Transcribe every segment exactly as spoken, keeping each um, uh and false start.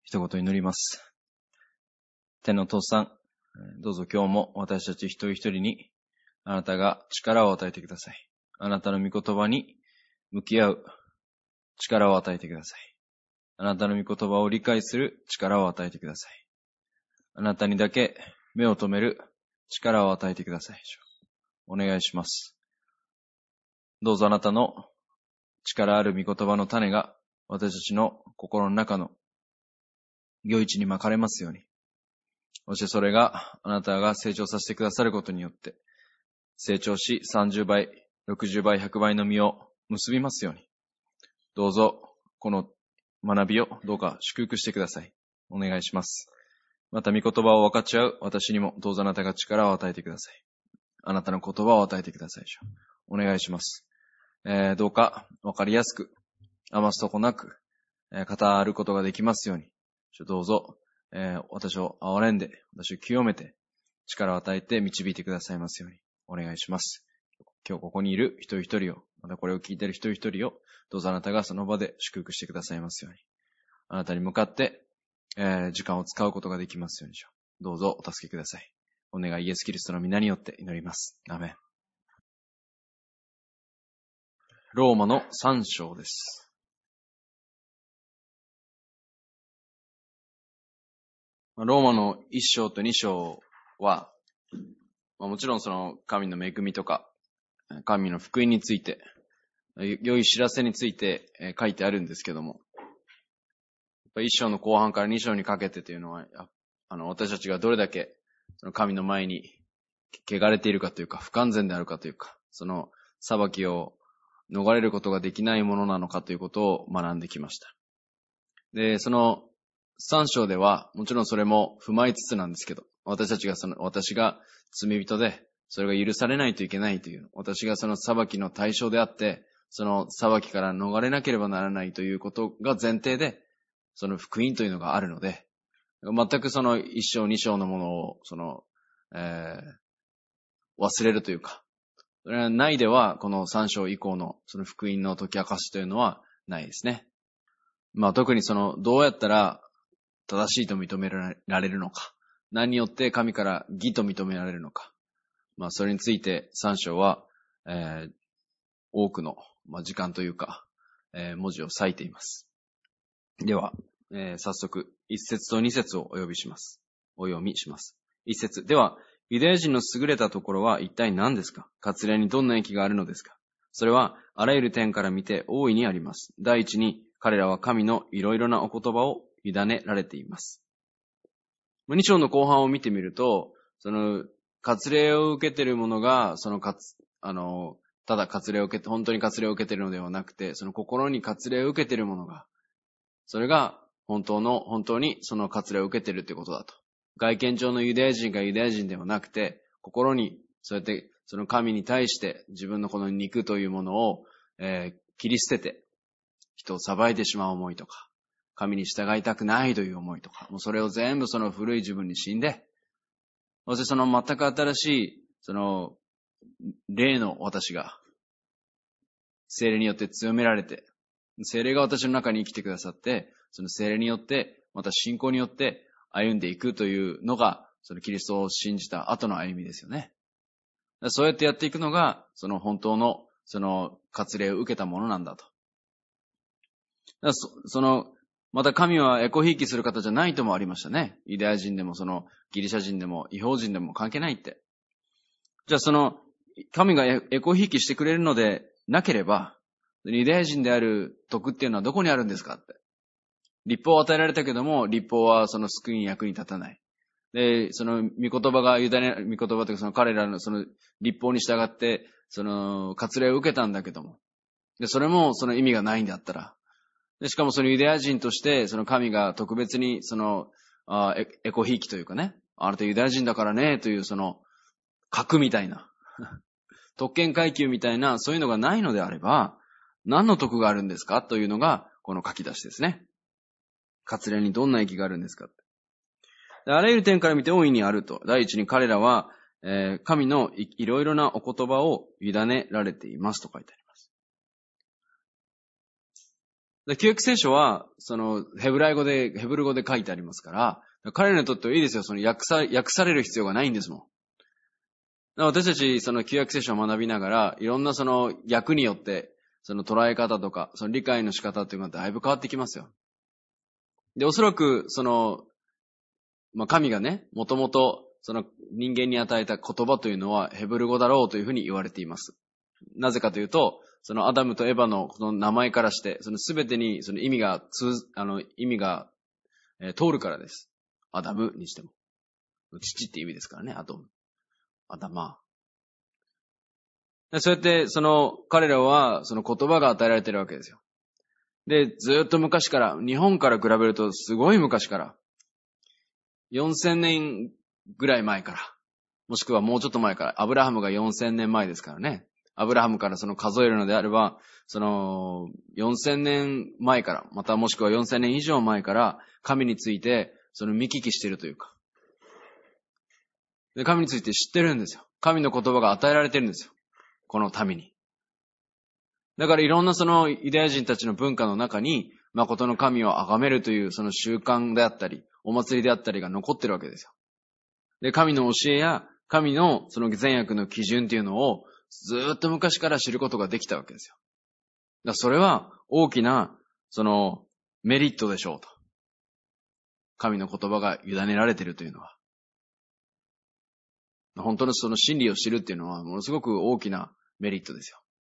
一言祈ります。天の父さん、どうぞ今日も私たち一人一人にあなたが力を与えてください。あなたの御言葉に向き合う力を与えてください。あなたの御言葉を理解する力を与えてください。あなたにだけ目を留める力を与えてください。お願いします。どうぞあなたの力ある御言葉の種が私たちの心の中の良い地にまかれますように。そしてそれがあなたが成長させてくださることによって成長しさんじゅうばい、ろくじゅうばい、ひゃくばいの実を結びますように。どうぞこの学びをどうか祝福してください。お願いします。また御言葉を分かち合う私にもどうぞあなたが力を与えてください。あなたの言葉を与えてください。お願いします。えー、どうか分かりやすく余すとこなく、えー、語ることができますように。どうぞ、えー、私を憐れんで、私を清めて、力を与えて導いてくださいますように。お願いします。今日ここにいる一人一人を、またこれを聞いている一人一人を、どうぞあなたがその場で祝福してくださいますように。あなたに向かって、えー、時間を使うことができますように。どうぞお助けください。お願いイエスキリストの皆によって祈ります。アーメン。ローマのさん章です。ローマのいっ章とに章は、もちろんその神の恵みとか、神の福音について、良い知らせについて書いてあるんですけども、いっ章の後半からに章にかけてというのは、あの私たちがどれだけその神の前に汚れているかというか、不完全であるかというか、その裁きを逃れることができないものなのかということを学んできました。で、そのさん章では、もちろんそれも踏まえつつなんですけど、私たちがその、私が罪人で、それが許されないといけないという、私がその裁きの対象であって、その裁きから逃れなければならないということが前提で、その福音というのがあるので、全くそのいっ章に章のものを、その、えー、忘れるというか、それはないでは、このさん章以降のその福音の解き明かしというのはないですね。まあ特にその、どうやったら正しいと認められるのか、何によって神から義と認められるのか、まあそれについてさん章は、えー、多くの、まあ、時間というか、えー、文字を割いています。では、えー、早速いっ節とに節をお呼びします。お読みします。いっ節。では、ユダヤ人の優れたところは一体何ですか？割礼にどんな益があるのですか？それはあらゆる点から見て大いにあります。第一に、彼らは神のいろいろなお言葉を委ねられています。に章の後半を見てみると、その、割礼を受けている者が、その、かつ、あの、ただ割礼を受けて、本当に割礼を受けているのではなくて、その心に割礼を受けている者が、それが本当の、本当にその割礼を受けているということだと。外見上のユダヤ人がユダヤ人ではなくて、心に、そうやって、その神に対して自分のこの肉というものを、えー、切り捨てて、人を裁いてしまう思いとか、神に従いたくないという思いとか、もうそれを全部その古い自分に死んで、そしてその全く新しい、その、霊の私が、聖霊によって強められて、聖霊が私の中に生きてくださって、その聖霊によって、また信仰によって歩んでいくというのが、そのキリストを信じた後の歩みですよね。そうやってやっていくのが、その本当の、その割礼を受けたものなんだと。そ, その、また神はエコひいきする方じゃないともありましたね。ユダヤ人でもそのギリシャ人でも異邦人でも関係ないって。じゃあその神がエコひいきしてくれるのでなければ、ユダヤ人である徳っていうのはどこにあるんですかって。律法を与えられたけども、律法はその救いに役に立たない。で、その御言葉がユダヤ、御言葉というかその彼らのその律法に従って、その割礼を受けたんだけども。で、それもその意味がないんだったら、でしかもそのユダヤ人として、その神が特別に、その、あエ, エコひいきというかね、あなたユダヤ人だからね、というその、格みたいな、特権階級みたいな、そういうのがないのであれば、何の徳があるんですかというのが、この書き出しですね。割礼にどんな益があるんですか？であらゆる点から見て大いにあると。第一に彼らは、えー、神の い, いろいろなお言葉を委ねられていますと書いてあります。 で旧約聖書は、その、ヘブライ語で、ヘブル語で書いてありますから、彼らにとってはいいですよ。その訳さ、訳される必要がないんですもん。私たち、その旧約聖書を学びながら、いろんなその訳によって、その捉え方とか、その理解の仕方っていうのがだいぶ変わってきますよ。で、おそらく、その、まあ、神がね、もともと、その人間に与えた言葉というのはヘブル語だろうというふうに言われています。なぜかというと、そのアダムとエバのこの名前からして、そのすべてにその意味が通、あの、意味が、えー、通るからです。アダムにしても。父って意味ですからね、アダム。アダマ。そうやって、その、彼らは、その言葉が与えられているわけですよ。で、ずっと昔から、日本から比べるとすごい昔から、よんせんねんぐらい前から、もしくはもうちょっと前から、アブラハムがよんせんねんまえですからね。アブラハムからその数えるのであれば、そのよんせんねんまえから、またもしくはよんせんねん以上前から、神について、その見聞きしているというか。で、神について知ってるんですよ。神の言葉が与えられてるんですよ。この民に。だからいろんなそのユダヤ人たちの文化の中に、誠の神を崇めるというその習慣であったり、お祭りであったりが残ってるわけですよ。で、神の教えや、神のその善悪の基準っていうのを、ずーっと昔から知ることができたわけですよ。だからそれは大きな、その、メリットでしょうと。神の言葉が委ねられているというのは。本当のその真理を知るっていうのは、ものすごく大きなメリットですよ。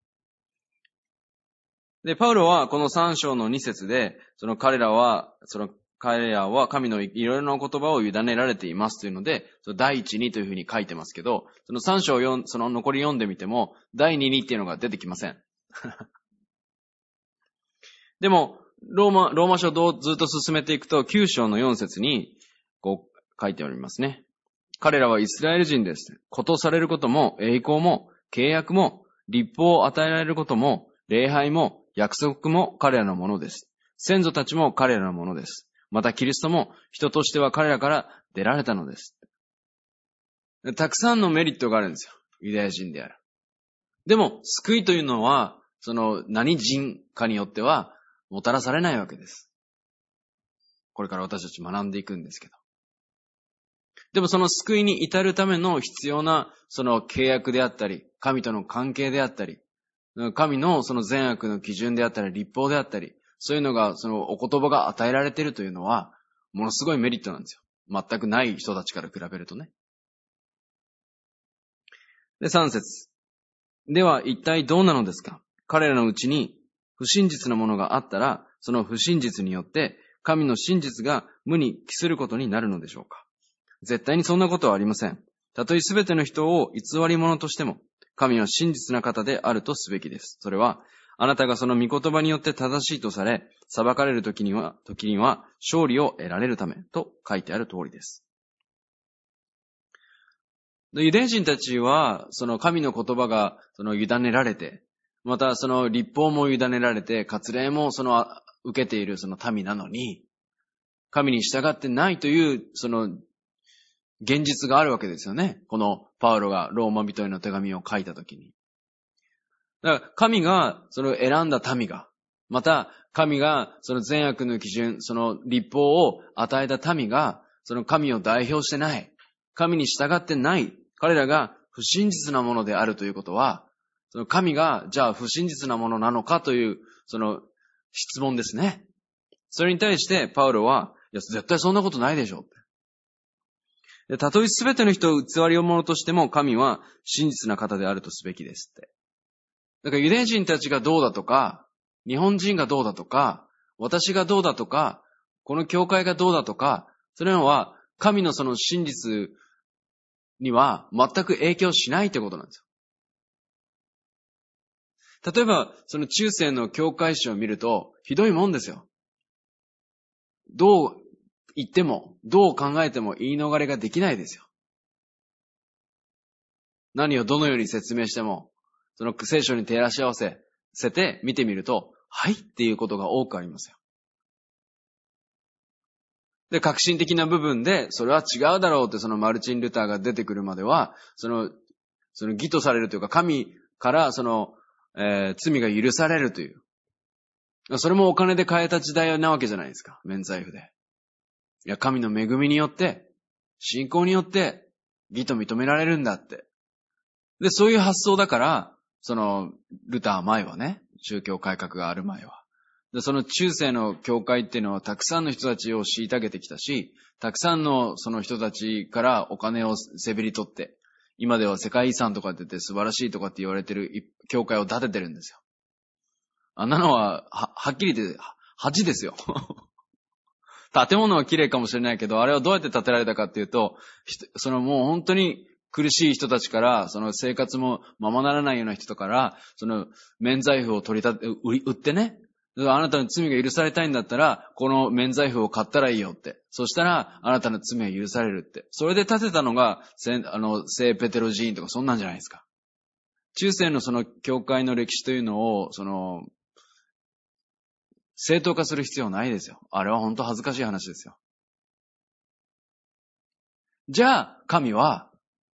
で、パウロはこのさん章のに節で、その彼らは、その彼らは神のいろいろな言葉を委ねられていますというので、その第一にというふうに書いてますけど、そのさん章を読ん、その残り読んでみても、第二にっていうのが出てきません。でも、ローマ、ローマ書をどうずっと進めていくと、きゅう章のよん節に、こう書いておりますね。彼らはイスラエル人です。ことされることも、栄光も、契約も、立法を与えられることも、礼拝も、約束も彼らのものです。先祖たちも彼らのものです。またキリストも人としては彼らから出られたのです。たくさんのメリットがあるんですよ。ユダヤ人である。でも、救いというのは、その何人かによってはもたらされないわけです。これから私たち学んでいくんですけど。でもその救いに至るための必要なその契約であったり、神との関係であったり、神のその善悪の基準であったり、立法であったり、そういうのが、そのお言葉が与えられているというのは、ものすごいメリットなんですよ。全くない人たちから比べるとね。で、さん節。では一体どうなのですか？彼らのうちに不真実なものがあったら、その不真実によって神の真実が無に帰することになるのでしょうか？絶対にそんなことはありません。たとえすべての人を偽り者としても、神は真実な方であるとすべきです。それは、あなたがその御言葉によって正しいとされ、裁かれるときには、時には勝利を得られるためと書いてある通りです。ユダヤ人たちは、その神の言葉がその委ねられて、またその立法も委ねられて、割礼もその受けているその民なのに、神に従ってないというその現実があるわけですよね。このパウロがローマ人への手紙を書いたときに。だから神がその選んだ民が、また神がその善悪の基準、その立法を与えた民が、その神を代表してない、神に従ってない、彼らが不真実なものであるということは、その神がじゃあ不真実なものなのかというその質問ですね。それに対してパウロは、いや絶対そんなことないでしょって。たとえすべての人を偽りを者としても神は真実な方であるとすべきですって。だからユダヤ人たちがどうだとか、日本人がどうだとか、私がどうだとか、この教会がどうだとか、それらは神のその真実には全く影響しないってことなんですよ。例えば、その中世の教会史を見ると、ひどいもんですよ。どう言っても、どう考えても言い逃れができないですよ。何をどのように説明しても、その聖書に照らし合わせて見てみると、はいっていうことが多くありますよ。で、革新的な部分で、それは違うだろうってそのマルチン・ルターが出てくるまでは、その、その義とされるというか、神からその、えー、罪が許されるという。 それもお金で買えた時代なわけじゃないですか。免罪符で。いや、神の恵みによって、信仰によって、義と認められるんだって。で、そういう発想だから、その、ルター前はね、宗教改革がある前は。で、その中世の教会っていうのはたくさんの人たちを虐げてきたし、たくさんのその人たちからお金をせびり取って、今では世界遺産とかって言って素晴らしいとかって言われてる教会を建ててるんですよ。あんなのは、は、はっきり言って、恥ですよ。建物は綺麗かもしれないけど、あれはどうやって建てられたかっていうと、そのもう本当に苦しい人たちから、その生活もままならないような人から、その免罪符を取り立て、売り、売ってね。あなたの罪が許されたいんだったら、この免罪符を買ったらいいよって。そしたら、あなたの罪は許されるって。それで建てたのが、あの、聖ペテロ寺院とかそんなんじゃないですか。中世のその教会の歴史というのを、その、正当化する必要ないですよ。あれは本当恥ずかしい話ですよ。じゃあ、神は、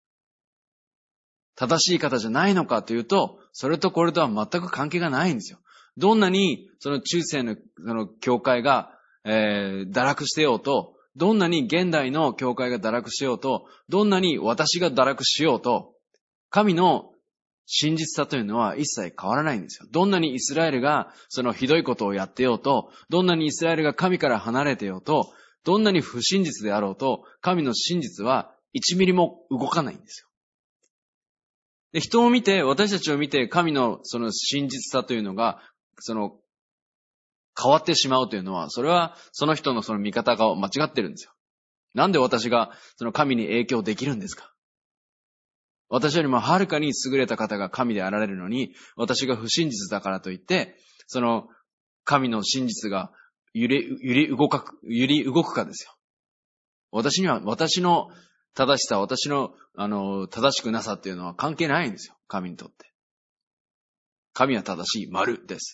正しい方じゃないのかというと、それとこれとは全く関係がないんですよ。どんなに、その中世の、その教会が、えー、堕落してようと、どんなに現代の教会が堕落しようと、どんなに私が堕落しようと、神の真実さというのは一切変わらないんですよ。どんなにイスラエルがそのひどいことをやってようと、どんなにイスラエルが神から離れてようと、どんなに不真実であろうと、神の真実はいちミリも動かないんですよ。で、人を見て、私たちを見て、神のその真実さというのが、その、変わってしまうというのは、それはその人のその見方が間違ってるんですよ。なんで私がその神に影響できるんですか？私よりもはるかに優れた方が神であられるのに、私が不真実だからといって、その神の真実が揺れ、揺れ動か、揺り動くかですよ。私には、私の正しさ、私の、あの、正しくなさっていうのは関係ないんですよ。神にとって。神は正しい、丸です。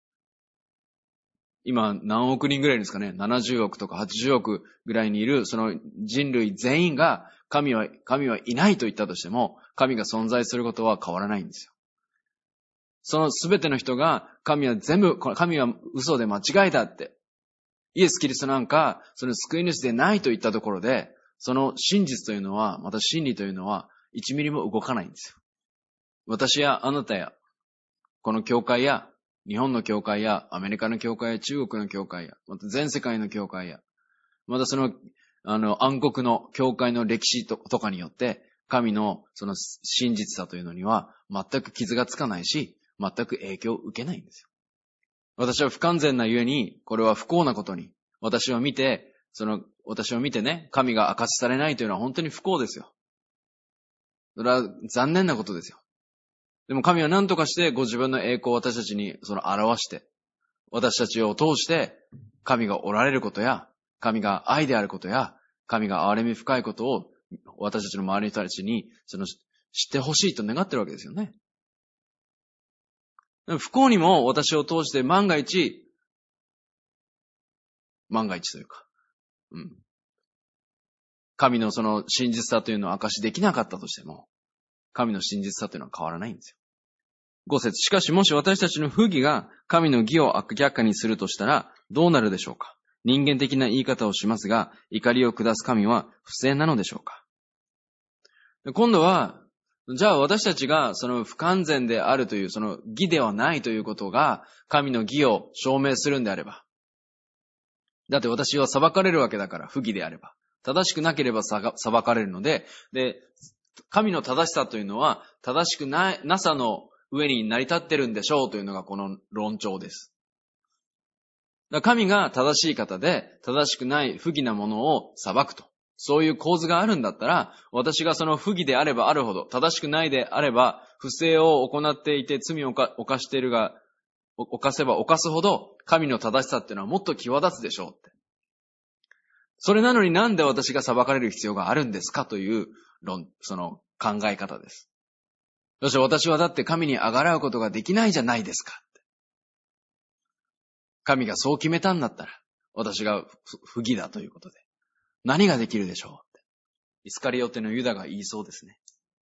今、何億人ぐらいいるんですかね。ななじゅうおくとかはちじゅうおくぐらいにいる、その人類全員が、神は、神はいないと言ったとしても、神が存在することは変わらないんですよ。そのすべての人が、神は全部、神は嘘で間違いだって。イエス・キリストなんか、その救い主でないと言ったところで、その真実というのは、また真理というのは、いちミリも動かないんですよ。私やあなたや、この教会や、日本の教会や、アメリカの教会や、中国の教会や、また全世界の教会や、またその、あの、暗黒の教会の歴史ととかによって、神のその真実さというのには、全く傷がつかないし、全く影響を受けないんですよ。私は不完全なゆえに、これは不幸なことに、私を見て、その、私を見てね、神が明かしされないというのは本当に不幸ですよ。それは残念なことですよ。でも神は何とかしてご自分の栄光を私たちにその表して、私たちを通して神がおられることや、神が愛であることや、神が憐れみ深いことを私たちの周りの人たちにその知ってほしいと願ってるわけですよね。不幸にも私を通して万が一、万が一というか、うん、神のその真実さというのを明かしできなかったとしても、神の真実さというのは変わらないんですよ。ご節、しかしもし私たちの不義が神の義を明らかにするとしたらどうなるでしょうか。人間的な言い方をしますが、怒りを下す神は不正なのでしょうか。今度は、じゃあ私たちがその不完全であるというその義ではないということが神の義を証明するんであれば。だって私は裁かれるわけだから、不義であれば。正しくなければ裁かれるので、で、神の正しさというのは正しくな、なさの上に成り立ってるんでしょうというのがこの論調です。神が正しい方で正しくない不義なものを裁くと。そういう構図があるんだったら、私がその不義であればあるほど、正しくないであれば、不正を行っていて罪を犯しているが、犯せば犯すほど神の正しさっていうのはもっと際立つでしょうって。それなのになんで私が裁かれる必要があるんですかという論、その考え方です。そして私はだって神にあがらうことができないじゃないですか。神がそう決めたんだったら、私が不義だということで、何ができるでしょうって。イスカリオテのユダが言いそうですね。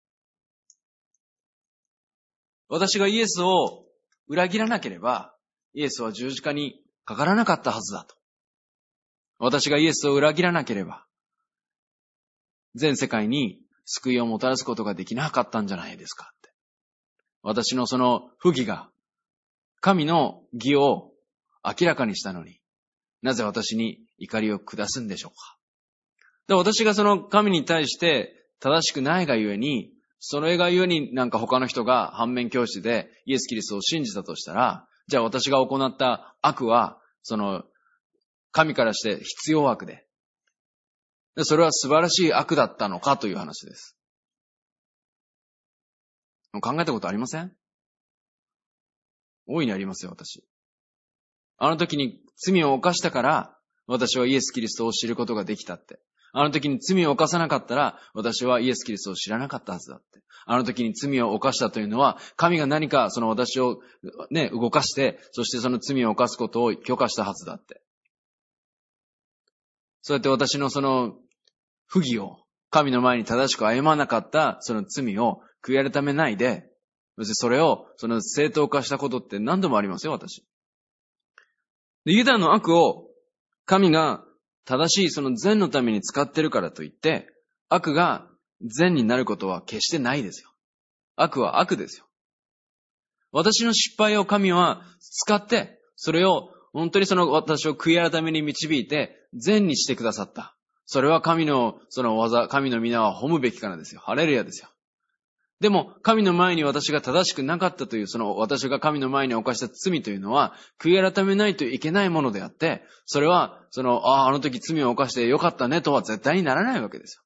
私がイエスを裏切らなければ、 イエスは十字架にかからなかったはずだと。私がイエスを裏切らなければ、全世界に救いをもたらすことができなかったんじゃないですかって。私のその不義が、神の義を明らかにしたのに、なぜ私に怒りを下すんでしょうか。で、私がその神に対して正しくないがゆえに、それがゆえになんか他の人が反面教師でイエス・キリストを信じたとしたら、じゃあ私が行った悪は、その神からして必要悪で、でそれは素晴らしい悪だったのかという話です。考えたことありません？大いにありますよ、私。あの時に罪を犯したから、私はイエス・キリストを知ることができたって。あの時に罪を犯さなかったら、私はイエス・キリストを知らなかったはずだって。あの時に罪を犯したというのは、神が何かその私をね、動かして、そしてその罪を犯すことを許可したはずだって。そうやって私のその不義を、神の前に正しく謝らなかったその罪を悔い改めないで、そしてそれをその正当化したことって何度もありますよ、私。でユダの悪を神が正しいその善のために使ってるからといって、悪が善になることは決してないですよ。悪は悪ですよ。私の失敗を神は使って、それを本当にその私を悔い改めに導いて善にしてくださった。それは神のその技、神の皆は褒むべきからですよ。ハレルヤですよ。でも、神の前に私が正しくなかったという、その私が神の前に犯した罪というのは、悔い改めないといけないものであって、それは、その、ああ、あの時罪を犯してよかったねとは絶対にならないわけですよ。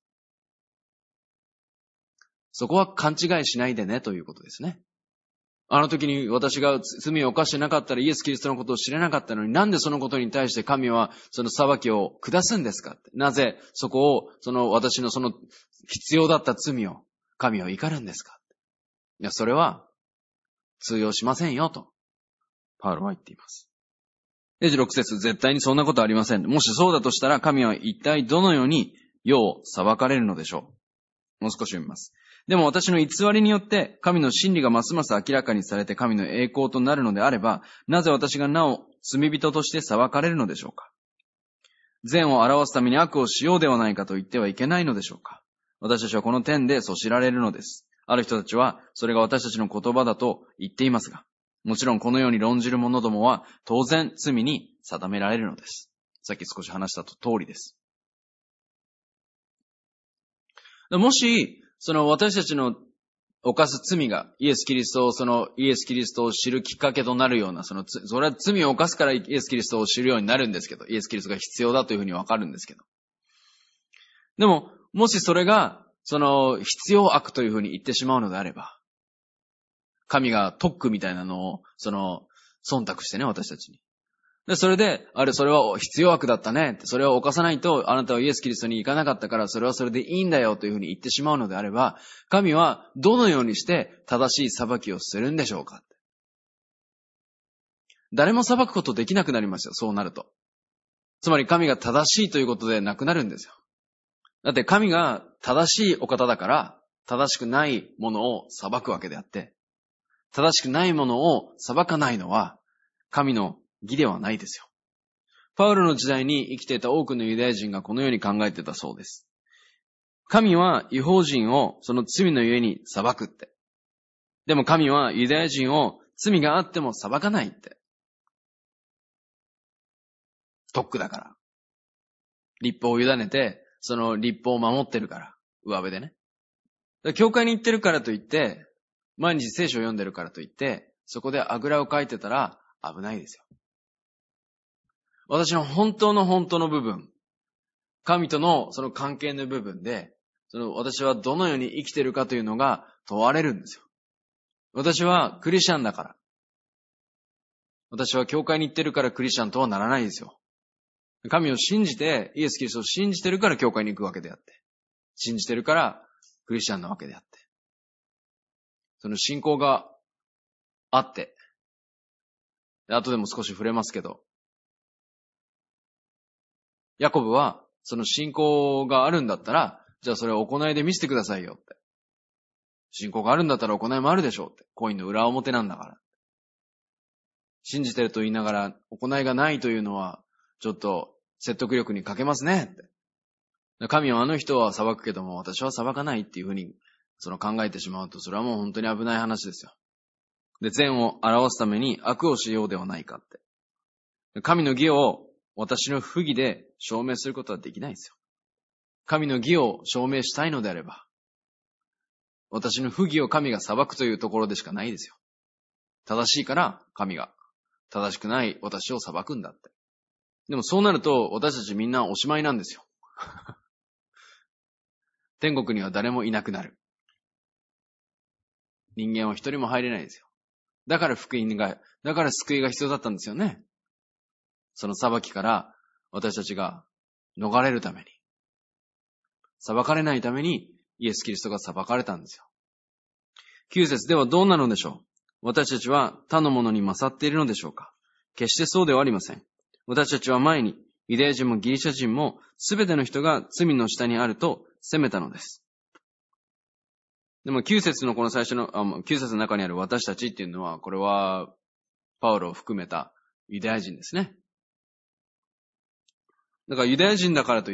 そこは勘違いしないでねということですね。あの時に私が罪を犯してなかったらイエス・キリストのことを知れなかったのに、なんでそのことに対して神はその裁きを下すんですかって。なぜそこを、その私のその必要だった罪を神は怒るんですか。いや、それは通用しませんよと、パウロは言っています。じゅうろく節、絶対にそんなことありません。もしそうだとしたら神は一体どのように世を裁かれるのでしょう。もう少し読みます。でも私の偽りによって神の真理がますます明らかにされて神の栄光となるのであれば、なぜ私がなお罪人として裁かれるのでしょうか。善を表すために悪をしようではないかと言ってはいけないのでしょうか。私たちはこの点でそしられるのです。ある人たちはそれが私たちの言葉だと言っていますが、もちろんこのように論じる者どもは当然罪に定められるのです。さっき少し話した通りです。もし、その私たちの犯す罪がイエス・キリストを、そのイエス・キリストを知るきっかけとなるような、その、それは罪を犯すからイエス・キリストを知るようになるんですけど、イエス・キリストが必要だというふうにわかるんですけど。でも、もしそれが、その必要悪というふうに言ってしまうのであれば、神が特区みたいなのを、その、忖度してね、私たちに。で、それで、あれ、それは必要悪だったね。それを犯さないと、あなたはイエス・キリストに行かなかったから、それはそれでいいんだよというふうに言ってしまうのであれば、神はどのようにして正しい裁きをするんでしょうか。誰も裁くことできなくなりますよ、そうなると。つまり神が正しいということでなくなるんですよ。だって神が正しいお方だから、正しくないものを裁くわけであって、正しくないものを裁かないのは、神の義ではないですよ。パウロの時代に生きていた多くのユダヤ人がこのように考えていたそうです。神は異邦人をその罪のゆえに裁くって。でも神はユダヤ人を罪があっても裁かないって。特区だから。立法を委ねて、その立法を守ってるから。上辺でね。教会に行ってるからといって、毎日聖書を読んでるからといって、そこであぐらをかいてたら危ないですよ。私の本当の本当の部分、神とのその関係の部分で、その私はどのように生きているかというのが問われるんですよ。私はクリスチャンだから。私は教会に行ってるからクリスチャンとはならないですよ。神を信じて、イエス・キリストを信じてるから教会に行くわけであって。信じてるからクリスチャンなわけであって。その信仰があって、後でも少し触れますけど、ヤコブはその信仰があるんだったら、じゃあそれを行いで見せてくださいよって。信仰があるんだったら行いもあるでしょうって。コインの裏表なんだから。 信じてると言いながら行いがないというのは、ちょっと説得力に欠けますねって。神はあの人は裁くけども、私は裁かないっていうふうに、その考えてしまうと、それはもう本当に危ない話ですよ。で、善を表すために悪をしようではないかって。神の義を私の不義で証明することはできないんですよ。神の義を証明したいのであれば、私の不義を神が裁くというところでしかないですよ。正しいから神が、正しくない私を裁くんだって。でもそうなると私たちみんなおしまいなんですよ。天国には誰もいなくなる。人間は一人も入れないですよ。だから福音が、だから救いが必要だったんですよね。その裁きから私たちが逃れるために。裁かれないためにイエス・キリストが裁かれたんですよ。きゅう節ではどうなのでしょう。私たちは他のものに勝っているのでしょうか。決してそうではありません。私たちは前にユダヤ人もギリシャ人もすべての人が罪の下にあると責めたのです。でもきゅう節のこの最初の、あきゅう節の中にある私たちっていうのは、これはパウロを含めたユダヤ人ですね。だからユダヤ人だからといって、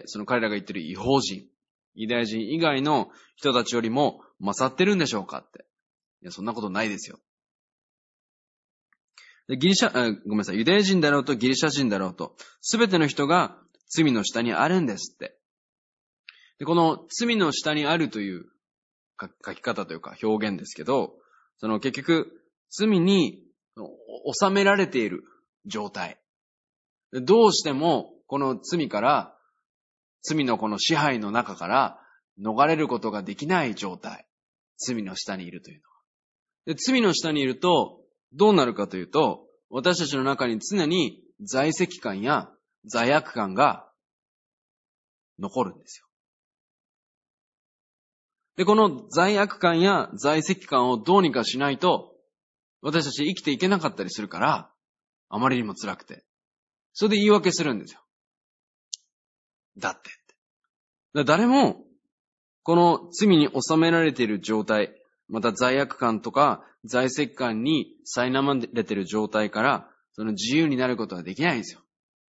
その彼らが言ってる異邦人、ユダヤ人以外の人たちよりも勝ってるんでしょうかって。いや、そんなことないですよ。でギリシャ、あ、ごめんなさい、ユダヤ人だろうとギリシャ人だろうと、すべての人が罪の下にあるんですって。で、この罪の下にあるという書き方というか表現ですけど、その結局、罪に収められている状態。どうしても、この罪から、罪のこの支配の中から逃れることができない状態。罪の下にいるというのは。で、罪の下にいると、どうなるかというと、私たちの中に常に在籍感や罪悪感が残るんですよ。で、この罪悪感や在籍感をどうにかしないと、私たち生きていけなかったりするから、あまりにも辛くて。それで言い訳するんですよ。だって。誰も、この罪に収められている状態、また罪悪感とか在籍感に苛まれている状態から、その自由になることはできないんですよ。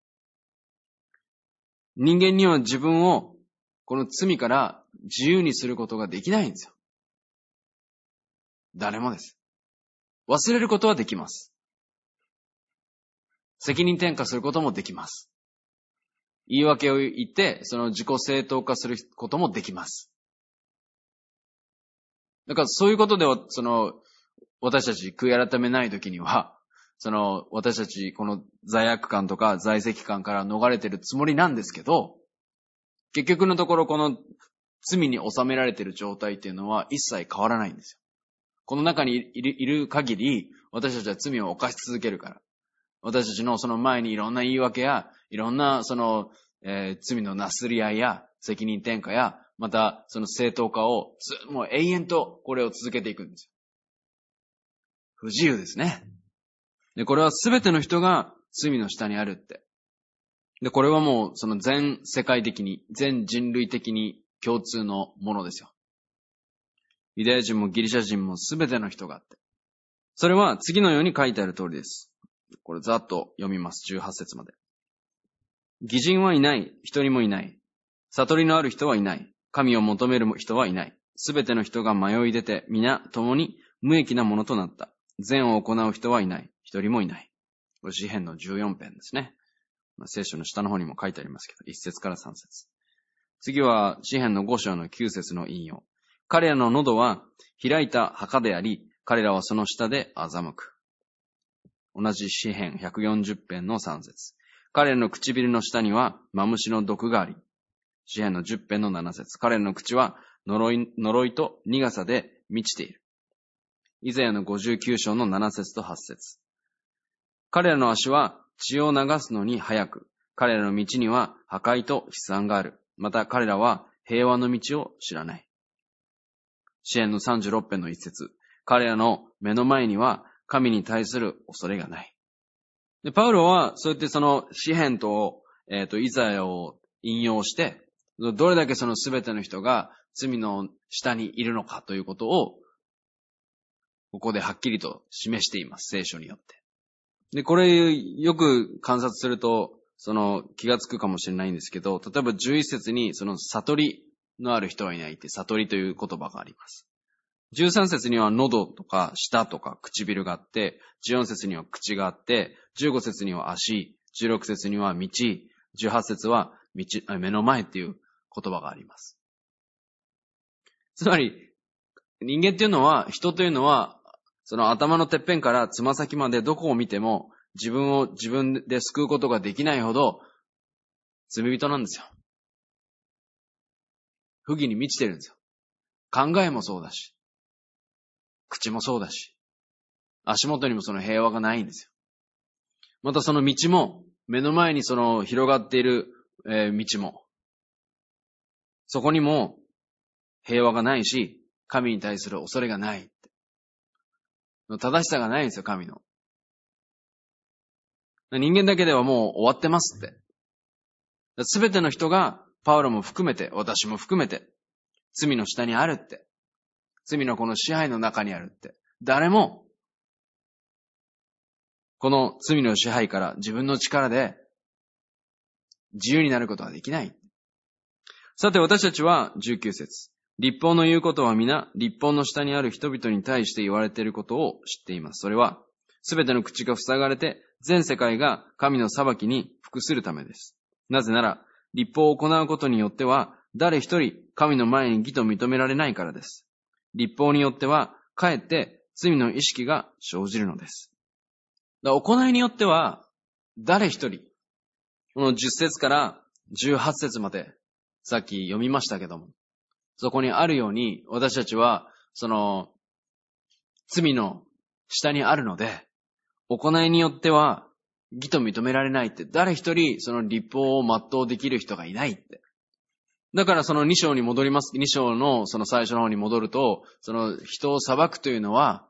人間には自分を、この罪から自由にすることができないんですよ。誰もです。忘れることはできます。責任転嫁することもできます。言い訳を言って、その自己正当化することもできます。だからそういうことでは、その、私たち悔い改めないときには、その、私たちこの罪悪感とか在籍感から逃れてるつもりなんですけど、結局のところこの罪に収められている状態っていうのは一切変わらないんですよ。この中にいる、いる限り、私たちは罪を犯し続けるから。私たちのその前にいろんな言い訳や、いろんなその、えー、罪のなすり合いや、責任転嫁や、またその正当化を、もう永遠とこれを続けていくんですよ。不自由ですね。で、これはすべての人が罪の下にあるって。で、これはもうその全世界的に、全人類的に共通のものですよ。ユダヤ人もギリシャ人もすべての人があって。それは次のように書いてある通りです。これざっと読みます。じゅうはち節まで。義人はいない。一人もいない。悟りのある人はいない。神を求める人はいない。すべての人が迷い出て、皆共に無益なものとなった。善を行う人はいない。一人もいない。これ詩編のじゅうよん編ですね。まあ、聖書の下の方にも書いてありますけど、いち節からさん節。次は詩編のご章のきゅう節の引用。彼らの喉は開いた墓であり、彼らはその下で欺く。同じ詩編ひゃくよんじゅう編のさん節。彼らの唇の下にはマムシの毒があり。詩編のじゅう編のなな節。彼らの口は呪い、呪いと苦さで満ちている。イザヤのごじゅうきゅう章のなな節とはち節。彼らの足は血を流すのに早く、彼らの道には破壊と悲惨がある。また彼らは平和の道を知らない。詩編のさんじゅうろく編のいち節。彼らの目の前には神に対する恐れがない。で、パウロはそうやってその詩編と、えっと、イザヤを引用して、どれだけその全ての人が罪の下にいるのかということを、ここではっきりと示しています。聖書によって。 で、これよく観察すると、その気がつくかもしれないんですけど、例えばじゅういっ節にその悟りのある人はいないって悟りという言葉があります。じゅうさん節には喉とか舌とか唇があって、じゅうよん節には口があって、じゅうご節には足、じゅうろく節には道、じゅうはち節は道、目の前っていう言葉があります。つまり、人間っていうのは、人というのは、その頭のてっぺんからつま先までどこを見ても自分を自分で救うことができないほど罪人なんですよ。不義に満ちてるんですよ。考えもそうだし、口もそうだし、足元にもその平和がないんですよ。またその道も、目の前にその広がっている、えー、道も、そこにも平和がないし、神に対する恐れがない。正しさがないんですよ、神の。人間だけではもう終わってますって。すべての人が、パウロも含めて、私も含めて、罪の下にあるって。罪のこの支配の中にあるって。誰も、この罪の支配から自分の力で自由になることはできない。さて私たちはじゅうきゅう節。律法の言うことは皆、律法の下にある人々に対して言われていることを知っています。それは、すべての口が塞がれて、全世界が神の裁きに服するためです。なぜなら、律法を行うことによっては、誰一人神の前に義と認められないからです。律法によっては、かえって罪の意識が生じるのです。だから行いによっては、誰一人、このじゅっ節からじゅうはち節まで、さっき読みましたけども、そこにあるように、私たちは、その、罪の下にあるので、行いによっては、義と認められないって、誰一人、その律法を全うできる人がいないって。だからそのに章に戻ります。に章のその最初の方に戻ると、その人を裁くというのは、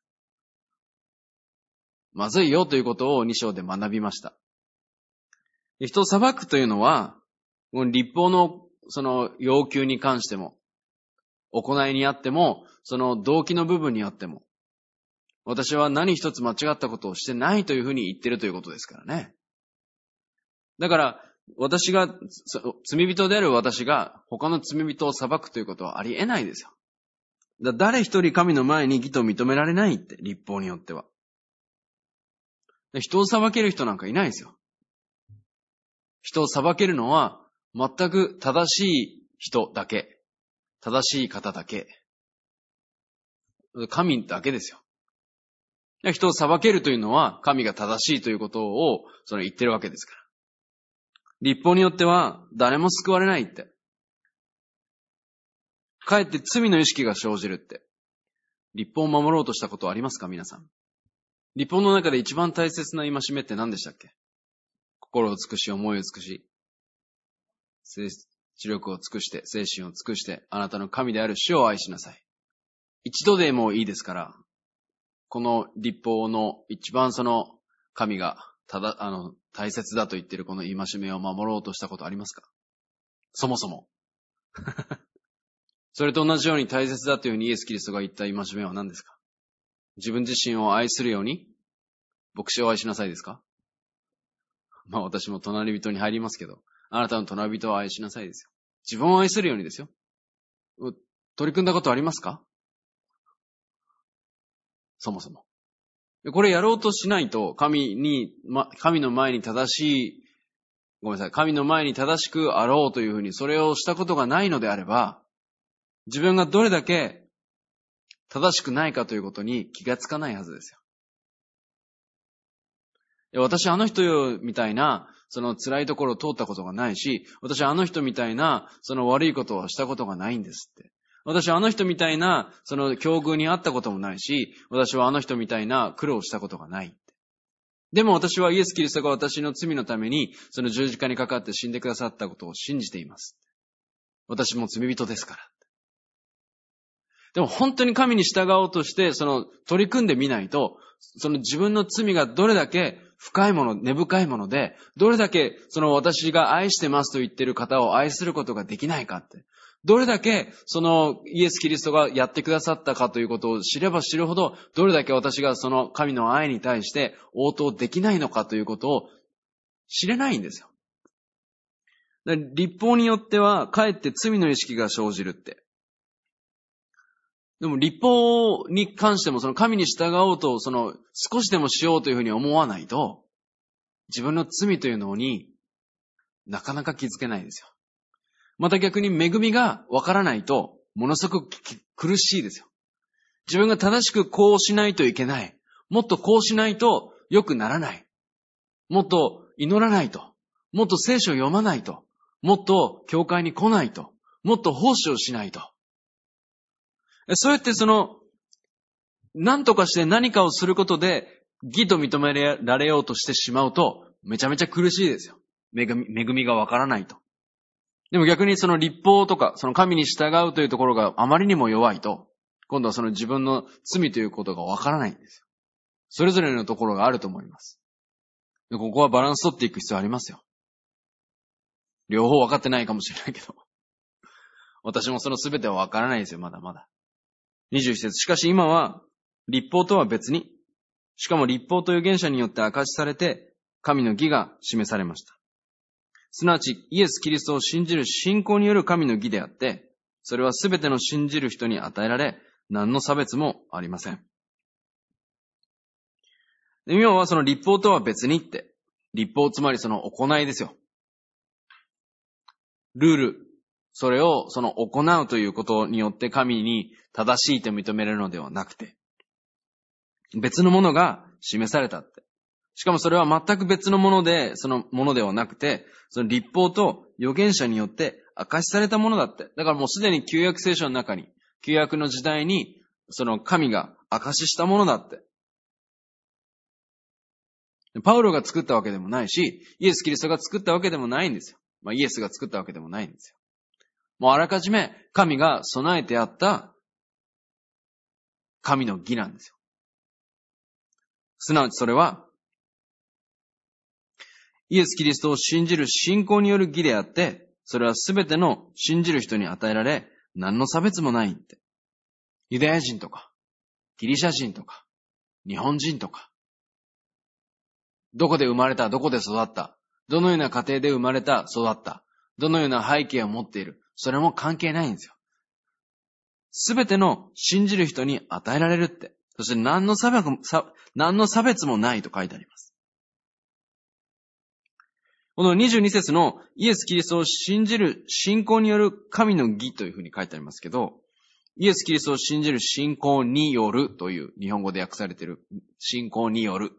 まずいよということをに章で学びました。人を裁くというのは、律法のその要求に関しても、行いにあっても、その動機の部分にあっても、私は何一つ間違ったことをしてないというふうに言ってるということですからね。だから、私が、罪人である私が他の罪人を裁くということはありえないですよ。だ誰一人神の前に義と認められないって、律法によっては。人を裁ける人なんかいないですよ。人を裁けるのは全く正しい人だけ。正しい方だけ。神だけですよ。人を裁けるというのは神が正しいということをその言ってるわけですから。律法によっては誰も救われないって。かえって罪の意識が生じるって。律法を守ろうとしたことはありますか皆さん。律法の中で一番大切な戒めって何でしたっけ？心を尽くし、思いを尽くし、知力を尽くして、精神を尽くして、あなたの神である主を愛しなさい。一度でもいいですから、この律法の一番その神がただ、あの、大切だと言っているこの戒めを守ろうとしたことありますか？そもそも。それと同じように大切だというふうにイエス・キリストが言った戒めは何ですか？自分自身を愛するように、牧師を愛しなさいですか？まあ私も隣人に入りますけど、あなたの隣人を愛しなさいですよ。自分を愛するようにですよ。取り組んだことありますか？そもそも。これやろうとしないと、神に、ま、神の前に正しい、ごめんなさい、神の前に正しくあろうというふうに、それをしたことがないのであれば、自分がどれだけ正しくないかということに気がつかないはずですよ。私あの人みたいな、その辛いところを通ったことがないし、私あの人みたいな、その悪いことをしたことがないんですって。私はあの人みたいな、その境遇にあったこともないし、私はあの人みたいな苦労したことがないって。でも私はイエス・キリストが私の罪のために、その十字架にかかって死んでくださったことを信じています。私も罪人ですから。でも本当に神に従おうとして、その取り組んでみないと、その自分の罪がどれだけ深いもの、根深いもので、どれだけその私が愛してますと言っている方を愛することができないかって。 どれだけそのイエス・キリストがやってくださったかということを知れば知るほど、どれだけ私がその神の愛に対して応答できないのかということを知れないんですよ。律法によっては、かえって罪の意識が生じるって。でも律法に関しても、その神に従おうと、その少しでもしようというふうに思わないと、自分の罪というのになかなか気づけないですよ。また逆に恵みがわからないと、ものすごく苦しいですよ。自分が正しくこうしないといけない。もっとこうしないと良くならない。もっと祈らないと。もっと聖書を読まないと。もっと教会に来ないと。もっと奉仕をしないと。そうやってその、何とかして何かをすることで、義と認められようとしてしまうと、めちゃめちゃ苦しいですよ。恵み、恵みがわからないと。でも逆にその律法とか、その神に従うというところがあまりにも弱いと、今度はその自分の罪ということがわからないんですよ。それぞれのところがあると思います。で、ここはバランス取っていく必要ありますよ。両方分かってないかもしれないけど。私もその全ては分からないですよ、まだまだ。にじゅういち節。しかし今は、律法とは別に、しかも律法という原者によって証しされて、神の義が示されました。すなわち、イエス・キリストを信じる信仰による神の義であって、それは全ての信じる人に与えられ、何の差別もありません。今はその律法とは別にって、律法つまりその行いですよ。ルール、それをその行うということによって神に正しいと認められるのではなくて、別のものが示されたって。しかもそれは全く別のもので、そのものではなくて、その律法と預言者によって証しされたものだって。だからもうすでに旧約聖書の中に、旧約の時代に、その神が証ししたものだって。パウロが作ったわけでもないし、イエス・キリストが作ったわけでもないんですよ。まあ、イエスが作ったわけでもないんですよ。もうあらかじめ神が備えてあった神の義なんですよ。すなわちそれは、イエス・キリストを信じる信仰による義であって、それはすべての信じる人に与えられ、何の差別もないって。ユダヤ人とか、ギリシャ人とか、日本人とか、どこで生まれた、どこで育った、どのような家庭で生まれた、育った、どのような背景を持っている、それも関係ないんですよ。すべての信じる人に与えられるって。そして何の差別も、何の差別もないと書いてあります。このにじゅうに節のイエス・キリストを信じる信仰による神の義というふうに書いてありますけど、イエス・キリストを信じる信仰によるという日本語で訳されている信仰による。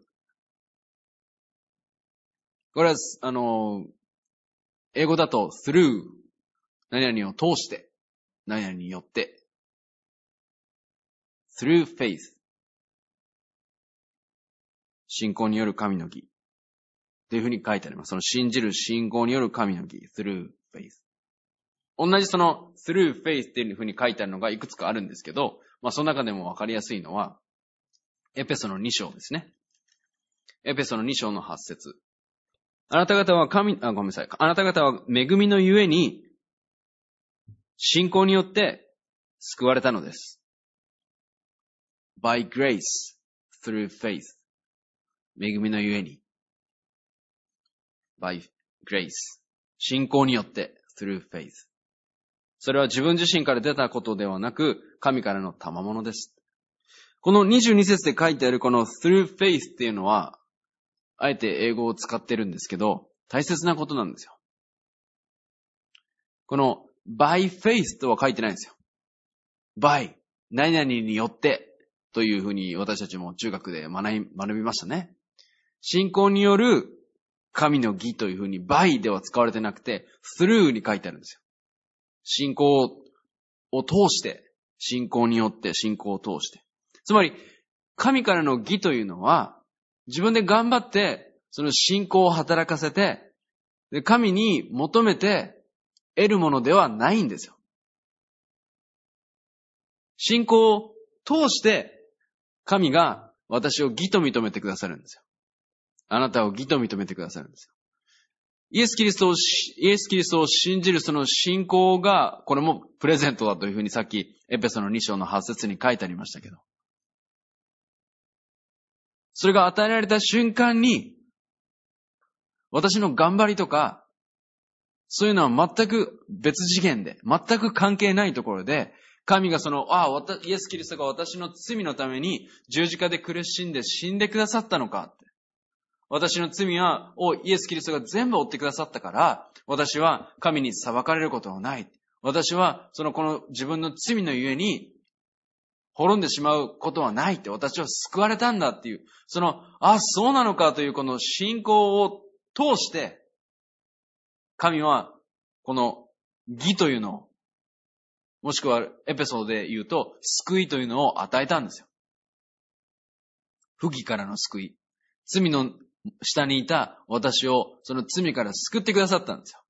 これは、あの、英語だと through 何々を通して、何々によって、through faith 信仰による神の義というふうに書いてあります。その信じる信仰による神の義 through faith。同じその through faith っていうふうに書いてあるのがいくつかあるんですけど、まあその中でもわかりやすいのは、エペソのに章ですね。エペソのに章のはち節。あなた方は神、あ、ごめんなさい。あなた方は恵みのゆえに、信仰によって救われたのです。by grace, through faith. 恵みのゆえに。by grace. 信仰によって、through faith. それは自分自身から出たことではなく、神からの賜物です。このにじゅうに節で書いてあるこの through faith っていうのは、あえて英語を使ってるんですけど、大切なことなんですよ。この by faith とは書いてないんですよ。by 何々によってというふうに私たちも中学で学び、学びましたね。信仰による神の義というふうに by では使われてなくて through に書いてあるんですよ。信仰を通して、信仰によって信仰を通して。つまり神からの義というのは自分で頑張ってその信仰を働かせてで神に求めて得るものではないんですよ。信仰を通して神が私を義と認めてくださるんですよ。あなたを義と認めてくださるんですよ。 イエス・キリストをし、イエス・キリストを信じるその信仰が、これもプレゼントだというふうにさっきエペソのに章のはち節に書いてありましたけど。それが与えられた瞬間に、私の頑張りとか、そういうのは全く別次元で、全く関係ないところで、神がその、ああ、イエス・キリストが私の罪のために十字架で苦しんで死んでくださったのかって。私の罪は、をイエス・キリストが全部負ってくださったから、私は神に裁かれることはない。私は、そのこの自分の罪のゆえに、滅んでしまうことはないって、私は救われたんだっていう、その、あ、そうなのかというこの信仰を通して、神は、この義というのを、もしくはエペソードで言うと、救いというのを与えたんですよ。不義からの救い。罪の下にいた私をその罪から救ってくださったんですよ。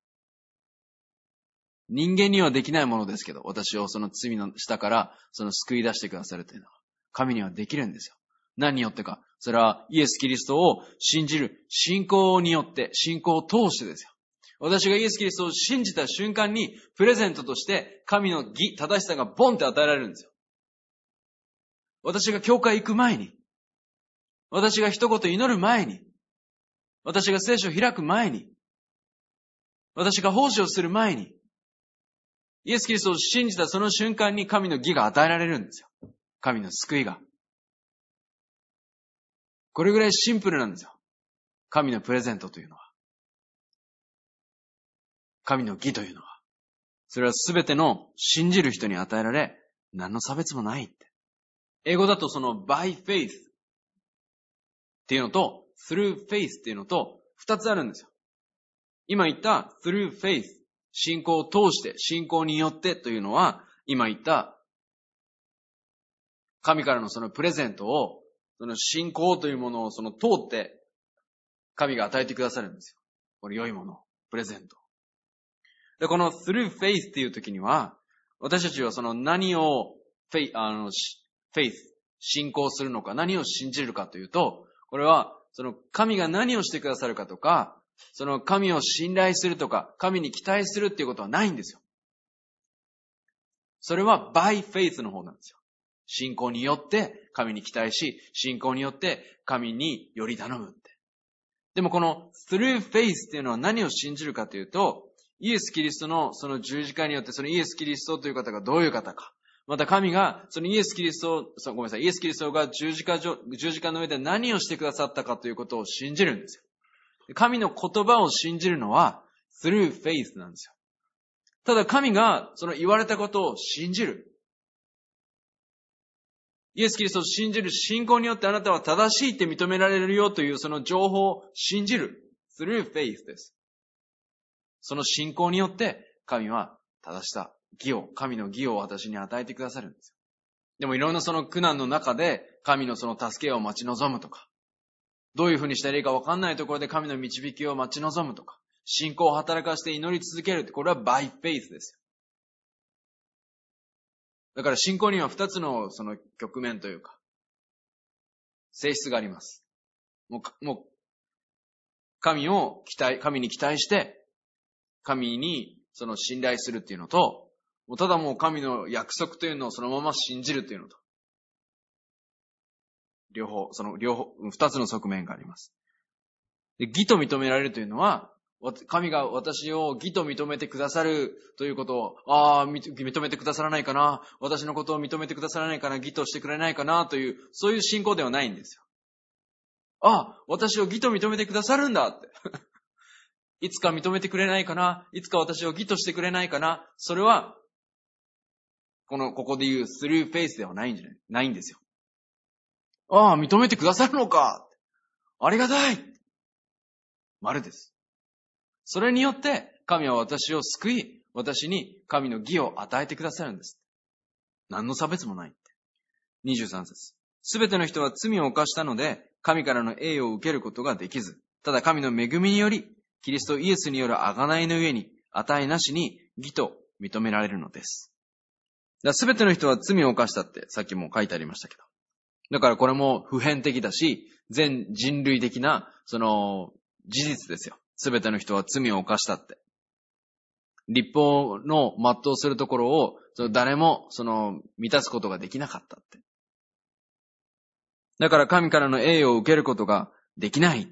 人間にはできないものですけど、私をその罪の下からその救い出してくださるというのは、神にはできるんですよ。何によってか。それはイエス・キリストを信じる信仰によって、信仰を通してですよ。私がイエス・キリストを信じた瞬間に、プレゼントとして神の義、正しさがボンって与えられるんですよ。私が教会行く前に、私が一言祈る前に、私が聖書を開く前に、私が奉仕をする前に、イエス・キリストを信じたその瞬間に神の義が与えられるんですよ。神の救いが。これぐらいシンプルなんですよ。神のプレゼントというのは。神の義というのは。それはすべての信じる人に与えられ、何の差別もないって。英語だとその by faith っていうのと through faith っていうのと二つあるんですよ。今言った through faith、信仰を通して、信仰によってというのは、今言った神からのそのプレゼントを、その信仰というものをその通って神が与えてくださるんですよ。これ良いもの、プレゼント。で、この through faith っていう時には、私たちはその何を faith、あの、faith、信仰するのか、何を信じるかというと、これはその神が何をしてくださるかとか、その神を信頼するとか、神に期待するっていうことはないんですよ。それは by faith の方なんですよ。信仰によって神に期待し、信仰によって神により頼むって。でもこの through faith っていうのは何を信じるかというと、イエス・キリストのその十字架によって、そのイエス・キリストという方がどういう方か。また神が、そのイエス・キリスト、そうごめんなさい、イエス・キリストが十字架上、十字架の上で何をしてくださったかということを信じるんですよ。神の言葉を信じるのは through faith なんですよ。ただ神がその言われたことを信じる。イエス・キリストを信じる信仰によってあなたは正しいって認められるよというその情報を信じる。through faith です。その信仰によって神は正しさ、義を、神の義を私に与えてくださるんですよ。でもいろんなその苦難の中で神のその助けを待ち望むとか、どういうふうにしたらいいか分かんないところで神の導きを待ち望むとか、信仰を働かせて祈り続けるって、これは by faith ですよ。だから信仰には二つのその局面というか、性質があります。もう、もう、神を期待、神に期待して、神にその信頼するっていうのと、もうただもう神の約束というのをそのまま信じるというのと、両方、その両方、二つの側面があります。で、義と認められるというのは、神が私を義と認めてくださるということを、ああ、認めてくださらないかな、私のことを認めてくださらないかな、義としてくれないかなという、そういう信仰ではないんですよ。ああ、私を義と認めてくださるんだって。いつか認めてくれないかな、いつか私を義としてくれないかな、それは、この、ここで言う through faith ではないんじゃない、ないんですよ。ああ、認めてくださるのか。ありがたい。丸です。それによって、神は私を救い、私に神の義を与えてくださるんです。何の差別もない。にじゅうさん節。すべての人は罪を犯したので、神からの栄誉を受けることができず、ただ神の恵みにより、キリストイエスによる贖いの上に、値なしに義と認められるのです。すべての人は罪を犯したって、さっきも書いてありましたけど。だからこれも普遍的だし、全人類的な、その、事実ですよ。 すべての人は罪を犯したって。律法の全うするところを、その誰も、その、満たすことができなかったって。だから神からの栄誉を受けることができないって。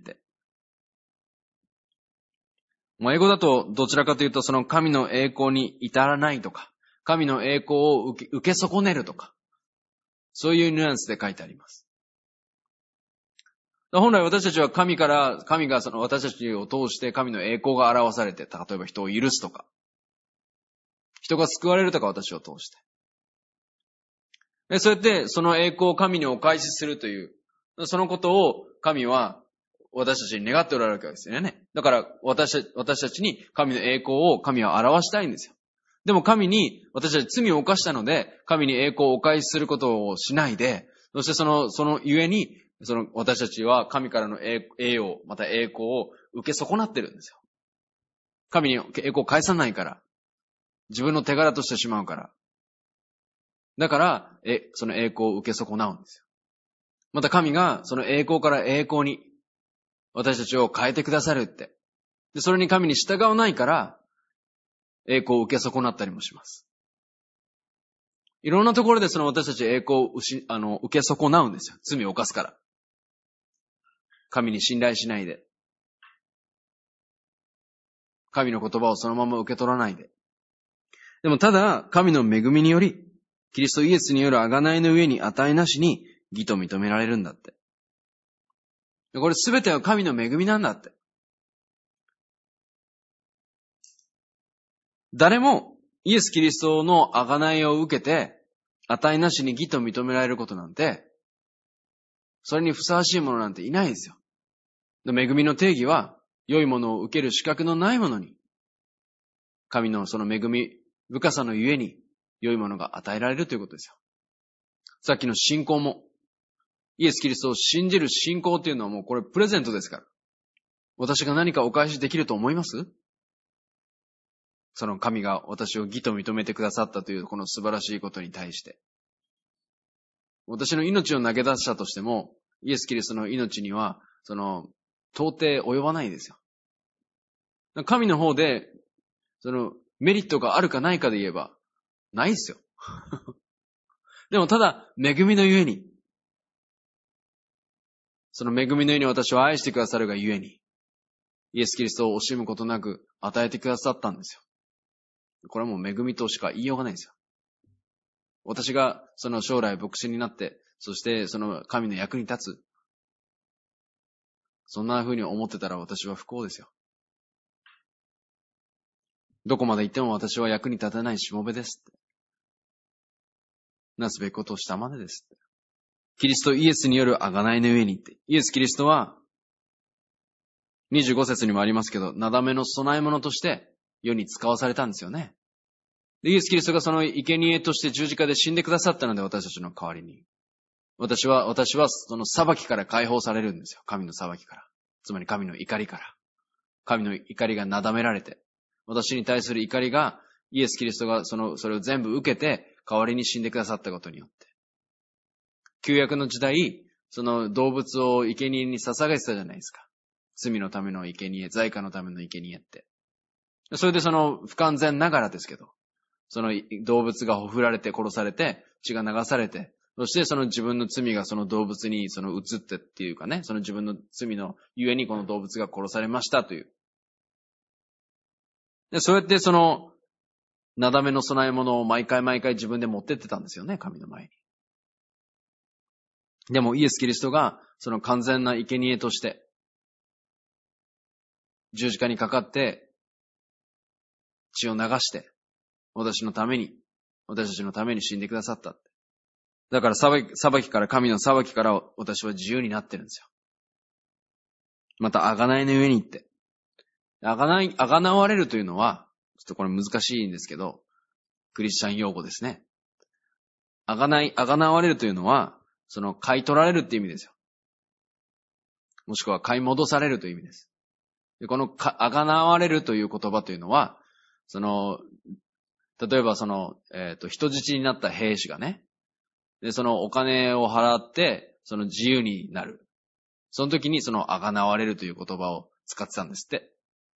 もう英語だとどちらかというとその神の栄光に至らないとか、神の栄光を受け、受け損ねるとか、そういうニュアンスで書いてあります。本来私たちは神から、神がその私たちを通して神の栄光が表されて、例えば人を許すとか、人が救われるとか私を通して。でそうやってその栄光を神にお返しするという、そのことを神は私たちに願っておられるわけですよね。だから私た私たちに神の栄光を神は表したいんですよ。でも神に私たち罪を犯したので、神に栄光をお返しすることをしないで、そしてその、そのゆえに、その私たちは神からの栄誉、また栄光を受け損なってるんですよ。神に栄光を返さないから。自分の手柄としてしまうから。だから、え、その栄光を受け損なうんですよ。また神がその栄光から栄光に私たちを変えてくださるって。で、それに神に従わないから、栄光を受け損なったりもします。いろんなところでその私たち栄光を失あの受け損なうんですよ。罪を犯すから。神に信頼しないで。神の言葉をそのまま受け取らないで。でもただ、神の恵みにより、キリストイエスによる贖いの上に値なしに義と認められるんだって。これすべては神の恵みなんだって。誰もイエス・キリストの贖いを受けて、値なしに義と認められることなんて、それにふさわしいものなんていないですよ。恵みの定義は、良いものを受ける資格のないものに、神のその恵み深さのゆえに、良いものが与えられるということですよ。さっきの信仰も、イエス・キリストを信じる信仰っていうのはもうこれプレゼントですから。私が何かお返しできると思います？その神が私を義と認めてくださったというこの素晴らしいことに対して。私の命を投げ出したとしても、イエス・キリストの命には、その、到底及ばないですよ。神の方で、その、メリットがあるかないかで言えば、ないですよ。でもただ、恵みのゆえに、その恵みのゆえに私を愛してくださるがゆえに、イエス・キリストを惜しむことなく与えてくださったんですよ。これはもう恵みとしか言いようがないんですよ。私がその将来牧師になって、そしてその神の役に立つ。そんな風に思ってたら私は不幸ですよ。どこまで行っても私は役に立たないしもべですって。なすべきことをしたまでですって。キリストイエスによる贖いの上にって。イエス・キリストは、にじゅうご節にもありますけど、なだめの供え物として世に使わされたんですよね。でイエス・キリストがその生贄として十字架で死んでくださったので、私たちの代わりに。私は、私はその裁きから解放されるんですよ。神の裁きから。つまり神の怒りから。神の怒りがなだめられて、私に対する怒りが、イエス・キリストがその、それを全部受けて、代わりに死んでくださったことによって。旧約の時代、その動物を生贄に捧げてたじゃないですか。罪のための生贄、罪過のための生贄って。それでその不完全ながらですけど、その動物がほふられて殺されて、血が流されて、そしてその自分の罪がその動物にその移ってっていうかね、その自分の罪のゆえにこの動物が殺されましたという。で、そうやってその、なだめの供え物を毎回毎回自分で持ってってたんですよね、神の前に。でもイエス・キリストがその完全な生贄として、十字架にかかって血を流して、私のために、私たちのために死んでくださった。だから裁き、裁きから、神の裁きから私は自由になってるんですよ。また、贖いの上に行って。贖い、贖われるというのは、ちょっとこれ難しいんですけど、クリスチャン用語ですね。贖い、贖われるというのは、その買い取られるっていう意味ですよ。もしくは買い戻されるという意味です。でこの贖われるという言葉というのは、その、例えばその、えっと、人質になった兵士がね、で、そのお金を払って、その自由になる。その時にその贖われるという言葉を使ってたんですって。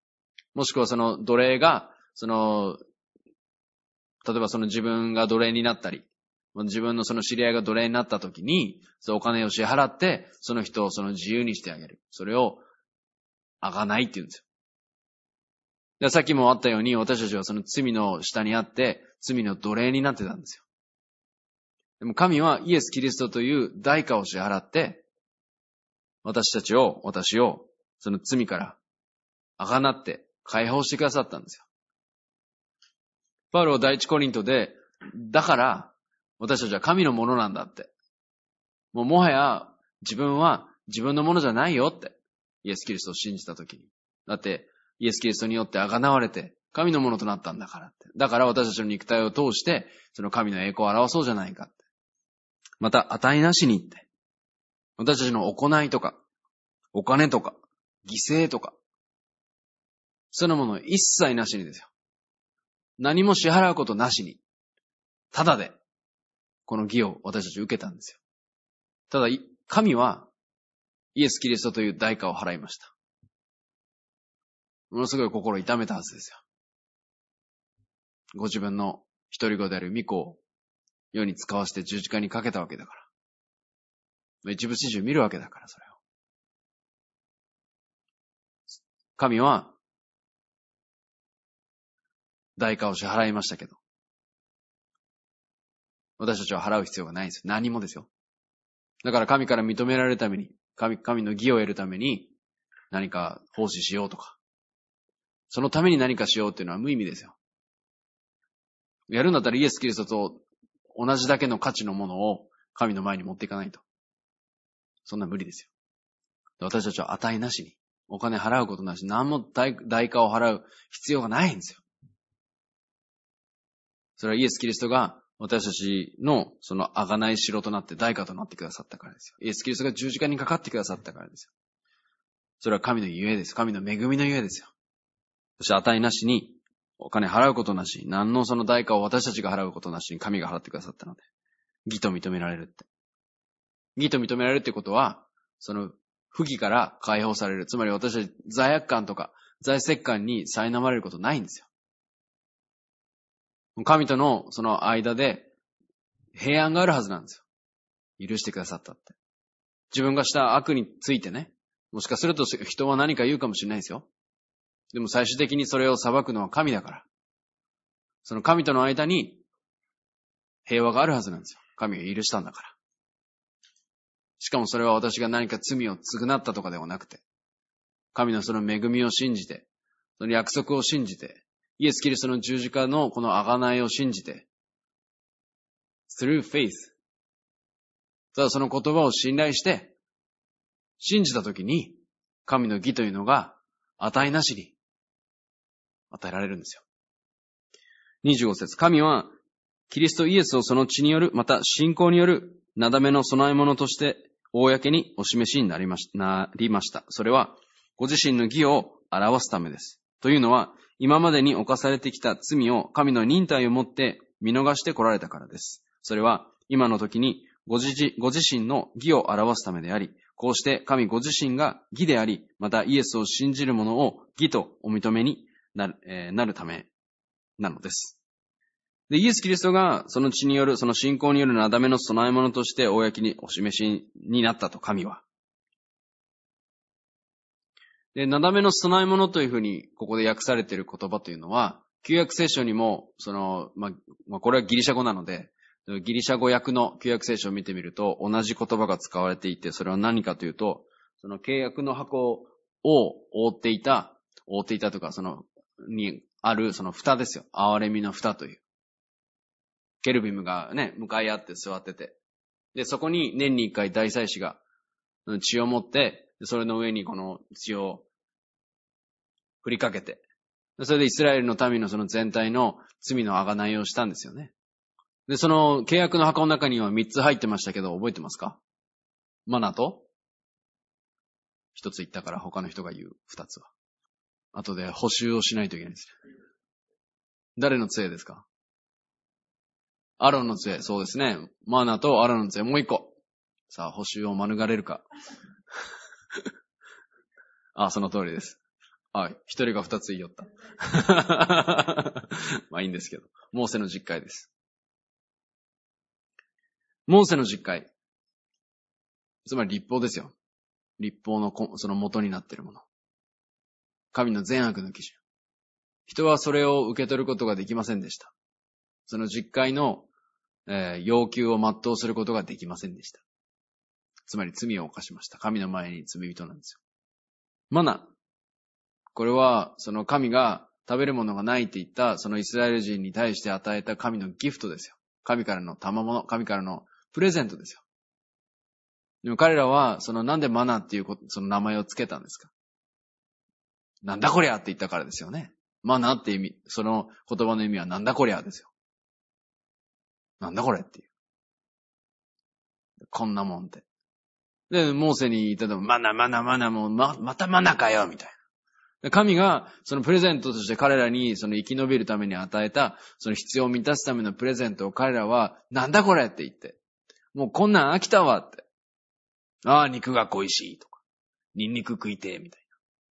もしくはその奴隷が、その、例えばその自分が奴隷になったり、自分のその知り合いが奴隷になった時に、そのお金を支払って、その人をその自由にしてあげる。それを、あがないって言うんですよ。でさっきもあったように、私たちはその罪の下にあって、罪の奴隷になってたんですよ。でも神はイエス・キリストという代価を支払って、私たちを、私を、その罪からあがなって解放してくださったんですよ。パウロは第一コリントで、だから私たちは神のものなんだって。もうもはや自分は自分のものじゃないよって。イエス・キリストを信じたときに。だってイエス・キリストによってあがなわれて神のものとなったんだからって。だから私たちの肉体を通してその神の栄光を表そうじゃないかって。また値なしにって。私たちの行いとか、お金とか、犠牲とか、そのもの一切なしにですよ。何も支払うことなしに、ただで、この義を私たち受けたんですよ。ただ、神は、イエス・キリストという代価を払いました。ものすごい心を痛めたはずですよ。ご自分の一人子である御子を世に使わせて十字架にかけたわけだから。一部始終見るわけだから、それを。神は、代価を支払いましたけど、私たちは払う必要がないんですよ。何もですよ。だから神から認められるために、神、神の義を得るために、何か奉仕しようとか、そのために何かしようっていうのは無意味ですよ。やるんだったらイエス・キリストと同じだけの価値のものを神の前に持っていかないと。そんな無理ですよ。私たちは値なしに、お金払うことなし、何も 代, 代価を払う必要がないんですよ。それはイエス・キリストが私たちのその贖い城となって代価となってくださったからですよ。イエス・キリストが十字架にかかってくださったからですよ。それは神のゆえです。神の恵みのゆえですよ。そして値なしに、お金払うことなし、何のその代価を私たちが払うことなしに神が払ってくださったので、義と認められるって。義と認められるってことは、その不義から解放される。つまり私たち罪悪感とか罪責感に苛まれることないんですよ。神とのその間で平安があるはずなんですよ。許してくださったって。自分がした悪についてね、もしかすると人は何か言うかもしれないですよ。でも最終的にそれを裁くのは神だから。その神との間に平和があるはずなんですよ。神が許したんだから。しかもそれは私が何か罪を償ったとかではなくて、神のその恵みを信じて、その約束を信じて、イエス・キリストの十字架のこの贖いを信じて、through faith、ただその言葉を信頼して、信じたときに、神の義というのが値なしに与えられるんですよ。にじゅうご節、神はキリストイエスをその血による、また信仰によるなだめの供え物として公にお示しになりまし、なりました。それはご自身の義を表すためです。というのは、今までに犯されてきた罪を神の忍耐をもって見逃して来られたからです。それは今の時にご自、ご自身の義を表すためであり、こうして神ご自身が義であり、またイエスを信じる者を義とお認めになる、えー、なるためなのです。で、イエス・キリストがその血による、その信仰によるなだめの供え物として公にお示しになったと、神は。で、なだめの供え物というふうに、ここで訳されている言葉というのは、旧約聖書にも、その、まあ、まあ、これはギリシャ語なので、ギリシャ語訳の旧約聖書を見てみると、同じ言葉が使われていて、それは何かというと、その契約の箱を覆っていた、覆っていたとか、その、にある、その蓋ですよ。憐れみの蓋という。ケルビムがね、向かい合って座ってて。で、そこに年に一回大祭司が血を持って、それの上にこの血を振りかけて、それでイスラエルの民のその全体の罪の贖いをしたんですよね。で、その契約の箱の中には三つ入ってましたけど、覚えてますか？マナと一つ言ったから他の人が言う二つは。後で補修をしないといけないですね。誰の杖ですか？アロンの杖、そうですね。マナとアロンの杖、もう一個。さあ、補修を免れるか。あ、その通りです。 はい。一人が二つ言いよった。まあいいんですけど。モーセの実会です。モーセの実会。つまり律法ですよ。律法のその元になっているもの。神の善悪の基準。人はそれを受け取ることができませんでした。その実会の、えー、要求を全うすることができませんでした。つまり罪を犯しました。神の前に罪人なんですよ。マナ。これは、その神が食べるものがないって言った、そのイスラエル人に対して与えた神のギフトですよ。神からの賜物、神からのプレゼントですよ。でも彼らは、そのなんでマナっていうその名前をつけたんですか？なんだこりゃって言ったからですよね。マナって意味、その言葉の意味はなんだこりゃですよ。なんだこれっていう。こんなもんって。で、モーセに言ったのマナマナマナもうま、またマナかよみたいな。神がそのプレゼントとして彼らにその生き延びるために与えたその必要を満たすためのプレゼントを彼らはなんだこれって言って。もうこんなん飽きたわって。ああ、肉が恋しいとか。ニンニク食いてみたいな。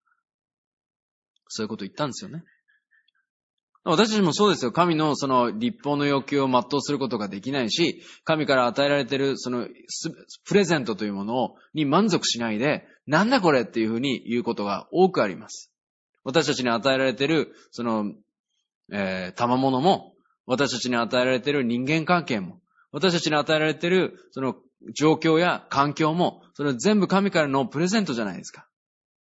そういうこと言ったんですよね。私たちもそうですよ。神のその律法の要求を全うすることができないし、神から与えられているそのプレゼントというものに満足しないで、なんだこれっていうふうに言うことが多くあります。私たちに与えられているその、えー、賜物も、私たちに与えられている人間関係も、私たちに与えられているその状況や環境も、それ全部神からのプレゼントじゃないですか。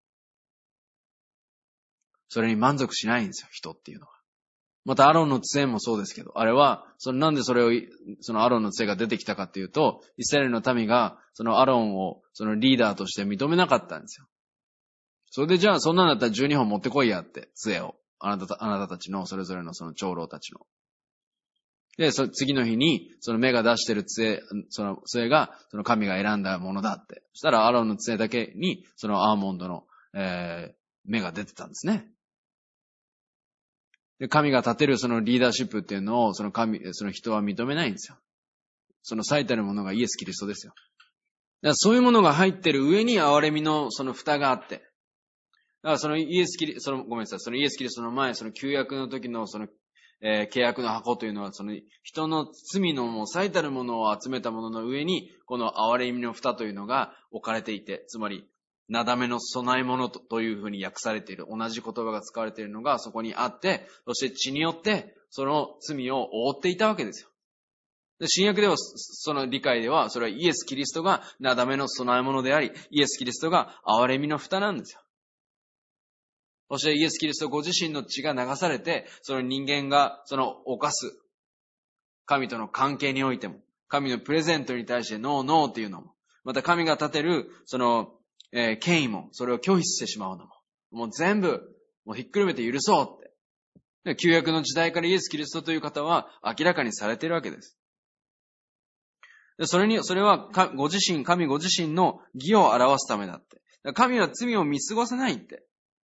それに満足しないんですよ、人っていうのは。またアロンの杖もそうですけど、あれは、そのなんでそれを、そのアロンの杖が出てきたかっていうと、イスラエルの民が、そのアロンを、そのリーダーとして認めなかったんですよ。それでじゃあ、そんなんだったらじゅうにほん持ってこいやって、杖を。あなたた、あなたたちの、それぞれのその長老たちの。で、そ次の日に、その目が出してる杖、その杖が、その神が選んだものだって。そしたらアロンの杖だけに、そのアーモンドの、えー、目が出てたんですね。で、神が立てるそのリーダーシップっていうのを、その神、その人は認めないんですよ。その最たるものがイエス・キリストですよ。だからそういうものが入ってる上に憐れみのその蓋があって、だからそのイエスキリ、その、ごめんなさい、そのイエス・キリストの前、その旧約の時のその、えー、契約の箱というのは、その人の罪のもう最たるものを集めたものの上に、この憐れみの蓋というのが置かれていて、つまり、なだめの備え物というふうに訳されている、同じ言葉が使われているのがそこにあって、そして血によってその罪を覆っていたわけですよ。で、新約ではその理解では、それはイエス・キリストがなだめの備え物であり、イエス・キリストが憐れみの蓋なんですよ。そしてイエス・キリストご自身の血が流されて、その人間がその犯す神との関係においても、神のプレゼントに対してノーノーっていうのも、また神が立てるそのえー、権威も、それを拒否してしまうのも、もう全部、もうひっくるめて許そうって。で、旧約の時代からイエス・キリストという方は明らかにされているわけです。で、それに、それは、ご自身、神ご自身の義を表すためだって。神は罪を見過ごさないって。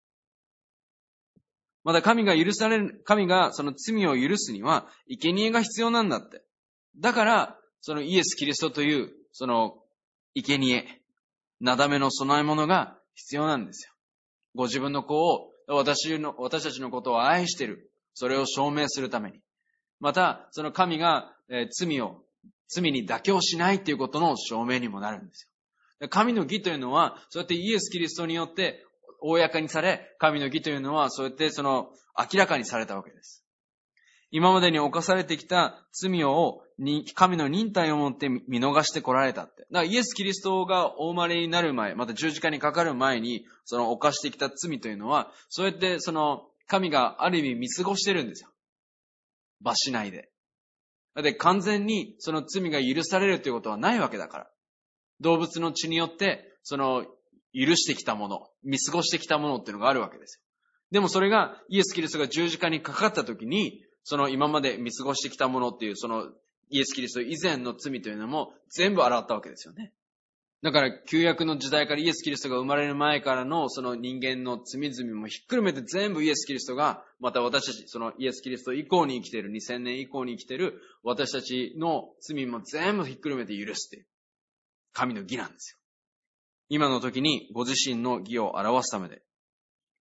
また神が許される、神がその罪を許すには、生贄が必要なんだって。だから、そのイエス・キリストという、その、生贄、なだめの備え物が必要なんですよ。ご自分の子を、私の、私たちのことを愛している。それを証明するために。また、その神が、えー、罪を、罪に妥協しないっていうことの証明にもなるんですよ。神の義というのは、そうやってイエス・キリストによって公にされ、神の義というのは、そうやってその、明らかにされたわけです。今までに犯されてきた罪を、神の忍耐をもって見逃してこられたって。だからイエス・キリストがお生まれになる前、また十字架にかかる前に、その犯してきた罪というのは、そうやってその、神がある意味見過ごしてるんですよ。罰しないで。で、完全にその罪が許されるということはないわけだから。動物の血によって、その、許してきたもの、見過ごしてきたものっていうのがあるわけですよ。でもそれが、イエス・キリストが十字架にかかった時に、その今まで見過ごしてきたものっていう、そのイエス・キリスト以前の罪というのも全部洗ったわけですよね。だから旧約の時代からイエス・キリストが生まれる前からのその人間の罪々もひっくるめて全部イエス・キリストが、また私たち、そのイエス・キリスト以降に生きている、にせんねん以降に生きている私たちの罪も全部ひっくるめて許すという神の義なんですよ。今の時にご自身の義を表すためで。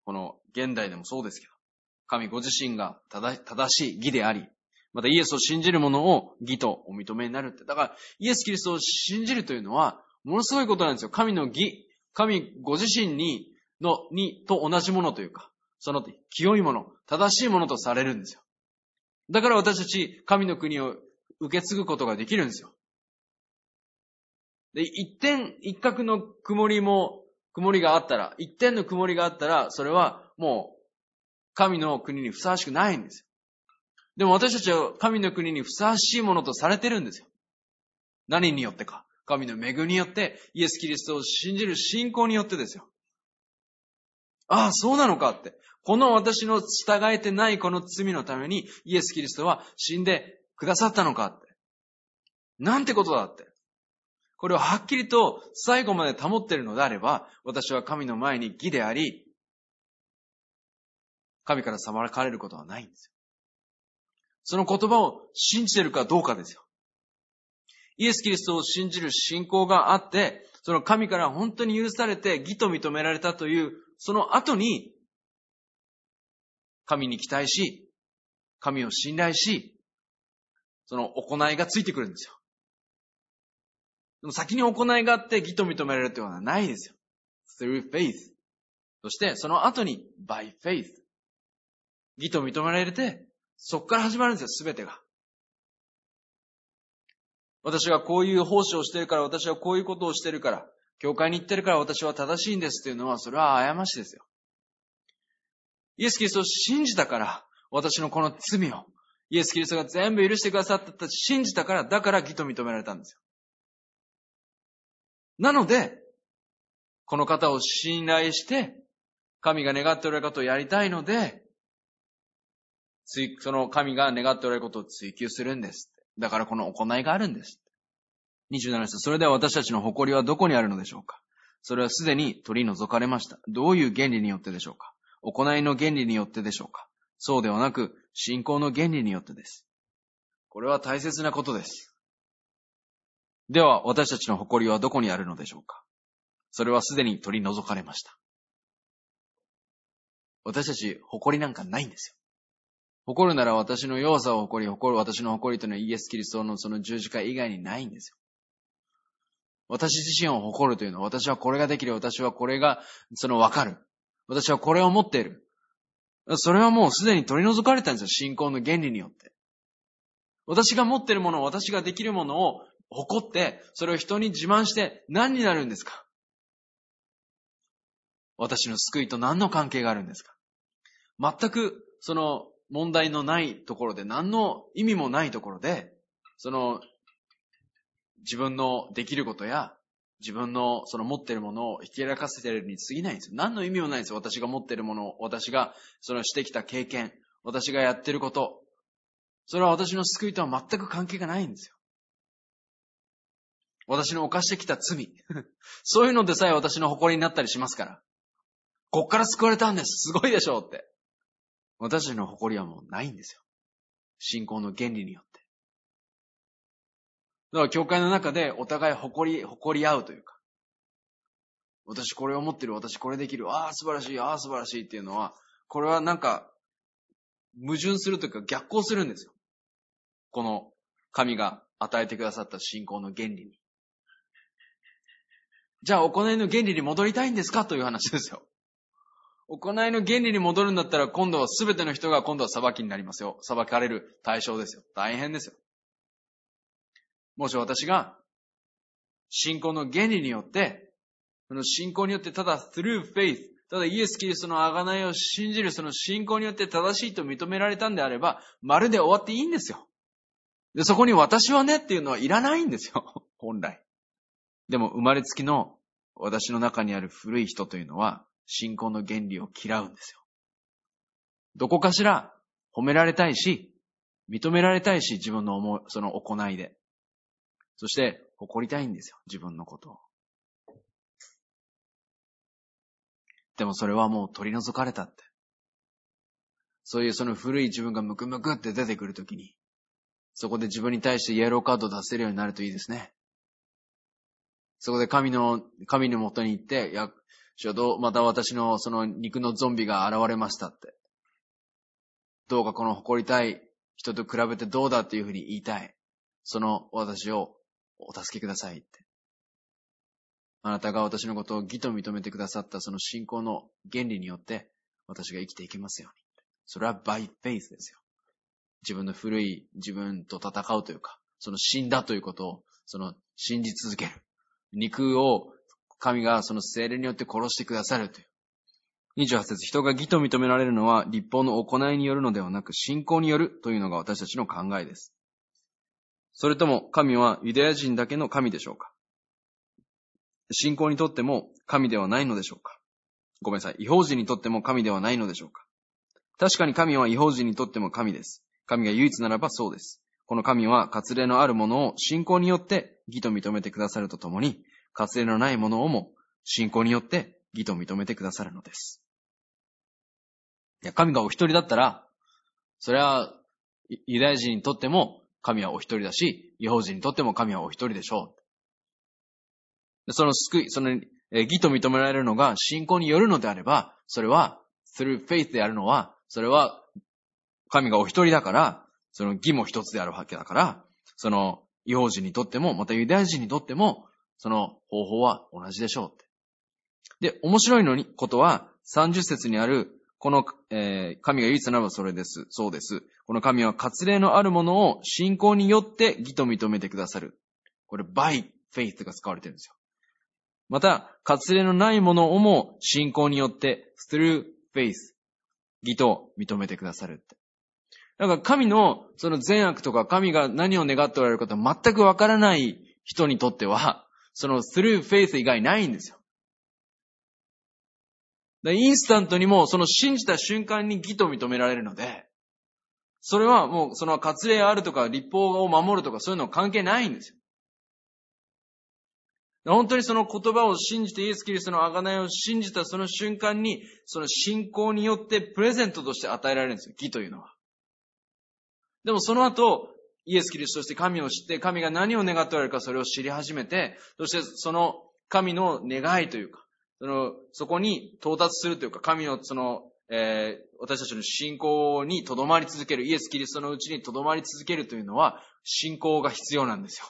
この現代でもそうですけど、神ご自身が正しい義であり、またイエスを信じる者を義とお認めになるって。だからイエス・キリストを信じるというのは、ものすごいことなんですよ。神の義、神ご自身に、の、に、と同じものというか、その清いもの、正しいものとされるんですよ。だから私たち、神の国を受け継ぐことができるんですよ。で、一点、一角の曇りも、曇りがあったら、一点の曇りがあったら、それはもう、神の国にふさわしくないんですよ。でも私たちは神の国にふさわしいものとされてるんですよ。何によってか。神の恵みによって、イエス・キリストを信じる信仰によってですよ。ああ、そうなのかって。この私の従えてないこの罪のために、イエス・キリストは死んでくださったのかって。なんてことだって。これをはっきりと最後まで保っているのであれば、私は神の前に義であり、神から裁かれることはないんですよ。その言葉を信じているかどうかですよ。イエス・キリストを信じる信仰があって、その神から本当に許されて義と認められたという、その後に、神に期待し、神を信頼し、その行いがついてくるんですよ。でも先に行いがあって義と認められるというのはないですよ。through faith。そしてその後に by faith。義と認められて、そこから始まるんですよ、すべてが。私がこういう奉仕をしているから、私はこういうことをしているから、教会に行ってるから私は正しいんですというのは、それは過ちですよ。イエス・キリストを信じたから、私のこの罪を、イエス・キリストが全部許してくださったと信じたから、だから義と認められたんですよ。なので、この方を信頼して、神が願っておられることをやりたいので、その神が願っておられることを追求するんです。だからこの行いがあるんです。にじゅうなな節。それでは私たちの誇りはどこにあるのでしょうか。それはすでに取り除かれました。どういう原理によってでしょうか。行いの原理によってでしょうか。そうではなく、信仰の原理によってです。これは大切なことです。では私たちの誇りはどこにあるのでしょうか。それはすでに取り除かれました。私たち誇りなんかないんですよ。誇るなら私の弱さを誇り、誇る私の誇りというのはイエス・キリストのその十字架以外にないんですよ。私自身を誇るというのは、私はこれができる、私はこれが、そのわかる。私はこれを持っている。それはもうすでに取り除かれたんですよ、信仰の原理によって。私が持っているもの、私ができるものを誇って、それを人に自慢して何になるんですか。私の救いと何の関係があるんですか。全くその問題のないところで、何の意味もないところで、その自分のできることや自分のその持っているものをひけらかせているに過ぎないんですよ。何の意味もないんですよ。私が持っているもの、私がそのしてきた経験、私がやっていること、それは私の救いとは全く関係がないんですよ。私の犯してきた罪。そういうのでさえ私の誇りになったりしますから。こっから救われたんです。すごいでしょうって。私たちの誇りはもうないんですよ。信仰の原理によって。だから教会の中でお互い誇り、誇り合うというか。私これを持ってる、私これできる、ああ素晴らしい、ああ素晴らしいっていうのは、これはなんか矛盾するというか逆行するんですよ。この神が与えてくださった信仰の原理に。じゃあ行いの原理に戻りたいんですかという話ですよ。行いの原理に戻るんだったら今度は全ての人が今度は裁きになりますよ。裁かれる対象ですよ。大変ですよ。もし私が信仰の原理によって、その信仰によってただ through faith、ただイエス・キリストの贖いを信じるその信仰によって正しいと認められたんであれば、まるで終わっていいんですよ。で、そこに私はねっていうのはいらないんですよ。本来。でも生まれつきの私の中にある古い人というのは、信仰の原理を嫌うんですよ。どこかしら褒められたいし、認められたいし、自分の思い、その行いで。そして誇りたいんですよ、自分のことを。でもそれはもう取り除かれたって。そういうその古い自分がムクムクって出てくるときに、そこで自分に対してイエローカードを出せるようになるといいですね。そこで神の、神の元に行って、いや、 主よどう、また私のその肉のゾンビが現れましたって。どうかこの誇りたい人と比べてどうだっていうふうに言いたい。その私をお助けくださいって。あなたが私のことを義と認めてくださったその信仰の原理によって私が生きていけますように。それは by faith ですよ。自分の古い自分と戦うというか、その死んだということをその信じ続ける。肉を神がその聖霊によって殺してくださるという。にじゅうはち節、人が義と認められるのは律法の行いによるのではなく信仰によるというのが私たちの考えです。それとも神はユダヤ人だけの神でしょうか？信仰にとっても神ではないのでしょうか？ごめんなさい。異邦人にとっても神ではないのでしょうか？確かに神は異邦人にとっても神です。神が唯一ならばそうです。この神は割礼のあるものを信仰によって義と認めてくださるとともに、割礼のないものをも信仰によって義と認めてくださるのです。いや、神がお一人だったら、それはユダヤ人にとっても神はお一人だし、異邦人にとっても神はお一人でしょう。その救い、その義と認められるのが信仰によるのであれば、それは through faith であるのは、それは神がお一人だから、その義も一つであるわけだから、その異邦人にとっても、またユダヤ人にとっても、その方法は同じでしょうって。で、面白いのに、ことは、さんじゅっ節にある、この、えー、神が唯一ならばそれです。そうです。この神は割礼のあるものを信仰によって義と認めてくださる。これ、by faith が使われてるんですよ。また、割礼のないものをも信仰によって、through faith、義と認めてくださるって。だから神のその善悪とか神が何を願っておられるか全くわからない人にとっては、その through faith 以外ないんですよ。だインスタントにもその信じた瞬間に義と認められるので、それはもうその割礼あるとか律法を守るとかそういうの関係ないんですよ。本当にその言葉を信じてイエス・キリストの贖いを信じたその瞬間に、その信仰によってプレゼントとして与えられるんですよ、義というのは。でもその後、イエス・キリストとして神を知って、神が何を願っておられるかそれを知り始めて、そしてその神の願いというか、その、そこに到達するというか、神のその、えー、私たちの信仰に留まり続ける、イエス・キリストのうちに留まり続けるというのは、信仰が必要なんですよ。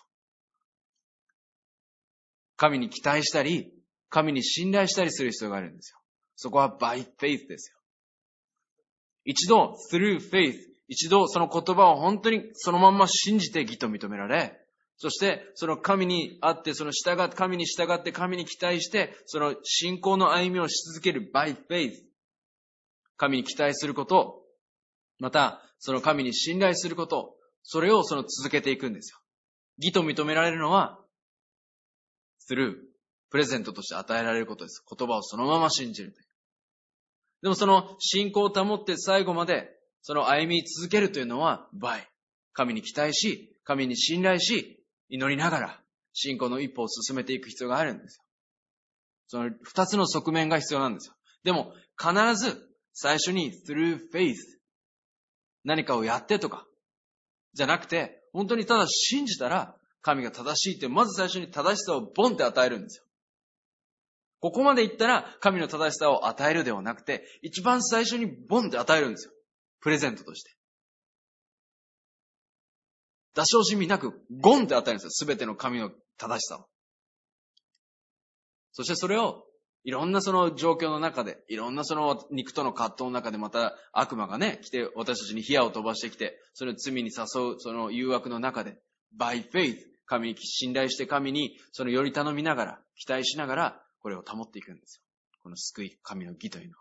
神に期待したり、神に信頼したりする必要があるんですよ。そこは by faith ですよ。一度 through faith、一度その言葉を本当にそのまんま信じて義と認められ、そしてその神にあって、その従って、神に従って神に期待して、その信仰の歩みをし続ける by faith。神に期待すること、またその神に信頼すること、それをその続けていくんですよ。義と認められるのは、through、プレゼントとして与えられることです。言葉をそのまま信じる。でもその信仰を保って最後までその歩み続けるというのは by、神に期待し、神に信頼し、祈りながら信仰の一歩を進めていく必要があるんですよ。その二つの側面が必要なんですよ。でも必ず最初に through faith、何かをやってとかじゃなくて、本当にただ信じたら神が正しいって、まず最初に正しさをボンって与えるんですよ。ここまで言ったら神の正しさを与えるではなくて、一番最初にボンって与えるんですよ。プレゼントとして。出し惜しみなくゴンって与えるんですよ。すべての神の正しさを。そしてそれをいろんなその状況の中で、いろんなその肉との葛藤の中で、また悪魔がね、来て私たちに火矢を飛ばしてきて、それを罪に誘うその誘惑の中で、by faith、神に信頼して神にそのより頼みながら、期待しながら、これを保っていくんですよ。この救い、神の義というのを。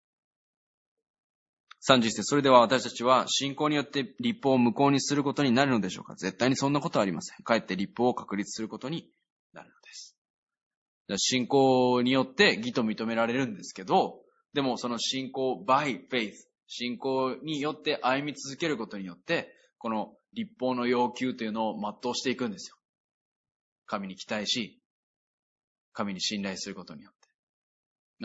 さんじゅういち節、それでは私たちは信仰によって律法を無効にすることになるのでしょうか？絶対にそんなことはありません。かえって律法を確立することになるのです。信仰によって義と認められるんですけど、でもその信仰 by faith、信仰によって歩み続けることによって、この律法の要求というのを全うしていくんですよ。神に期待し、神に信頼することによって。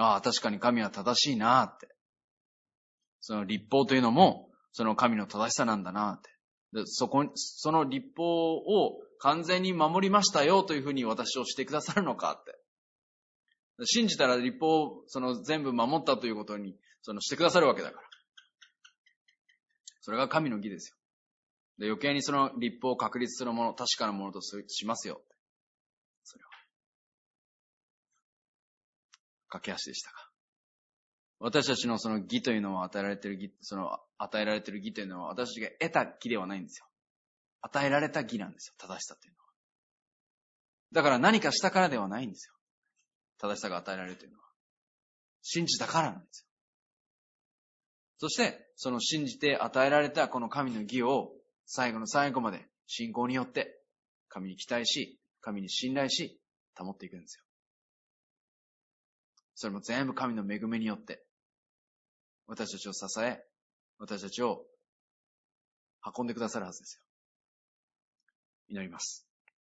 ああ、確かに神は正しいなって。その律法というのも、その神の正しさなんだなって。でそこ、その律法を完全に守りましたよというふうに私をしてくださるのかって。 信じたら律法をその全部守ったということにそのしてくださるわけだから。それが神の義ですよ。で、余計にその律法を確立するもの、確かなものとしますよ。それは。駆け足でしたか。私たちのその義というのは与えられている義、その与えられている義というのは私たちが得た義ではないんですよ。与えられた義なんですよ。正しさというのは。だから何かしたからではないんですよ。正しさが与えられるというのは。信じたからなんですよ。そして、その信じて与えられたこの神の義を最後の最後まで信仰によって神に期待し、神に信頼し、保っていくんですよ。それも全部神の恵みによって、私たちを支え、私たちを運んでくださるはずですよ。祈ります。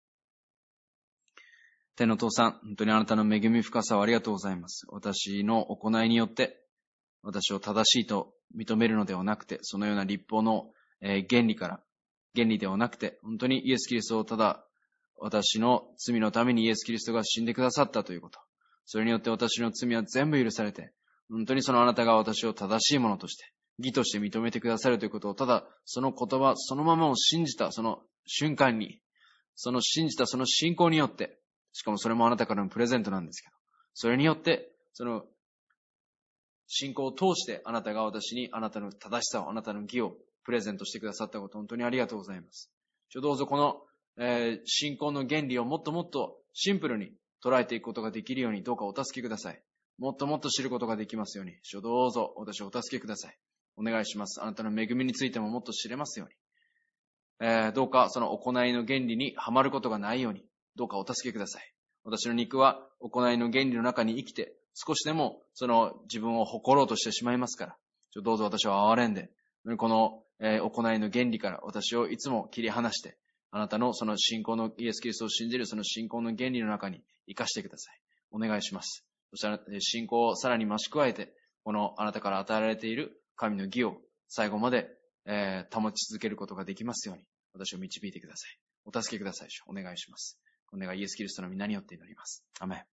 天の父さん、本当にあなたの恵み深さをありがとうございます。私の行いによって、私を正しいと認めるのではなくて、そのような律法の原理から、原理ではなくて、本当にイエス・キリストをただ、私の罪のためにイエス・キリストが死んでくださったということ。それによって私の罪は全部許されて、本当にそのあなたが私を正しいものとして、義として認めてくださるということを、ただその言葉、そのままを信じたその瞬間に、その信じたその信仰によって、しかもそれもあなたからのプレゼントなんですけど、それによって、その信仰を通してあなたが私にあなたの正しさを、あなたの義をプレゼントしてくださったこと、本当にありがとうございます。どうぞこの、えー、信仰の原理をもっともっとシンプルに捉えていくことができるように、どうかお助けください。もっともっと知ることができますように、どうぞ私をお助けください。お願いします。あなたの恵みについてももっと知れますように。えー、どうかその行いの原理にはまることがないように、どうかお助けください。私の肉は行いの原理の中に生きて、少しでもその自分を誇ろうとしてしまいますから、どうぞ私を憐れんで、この、えー、行いの原理から私をいつも切り離して、あなたのその信仰のイエス・キリストを信じるその信仰の原理の中に生かしてください。お願いします。そしたら信仰をさらに増し加えて、このあなたから与えられている神の義を最後まで、えー、保ち続けることができますように、私を導いてください。お助けください。お願いします。お願いイエス・キリストの皆によって祈ります。アメン。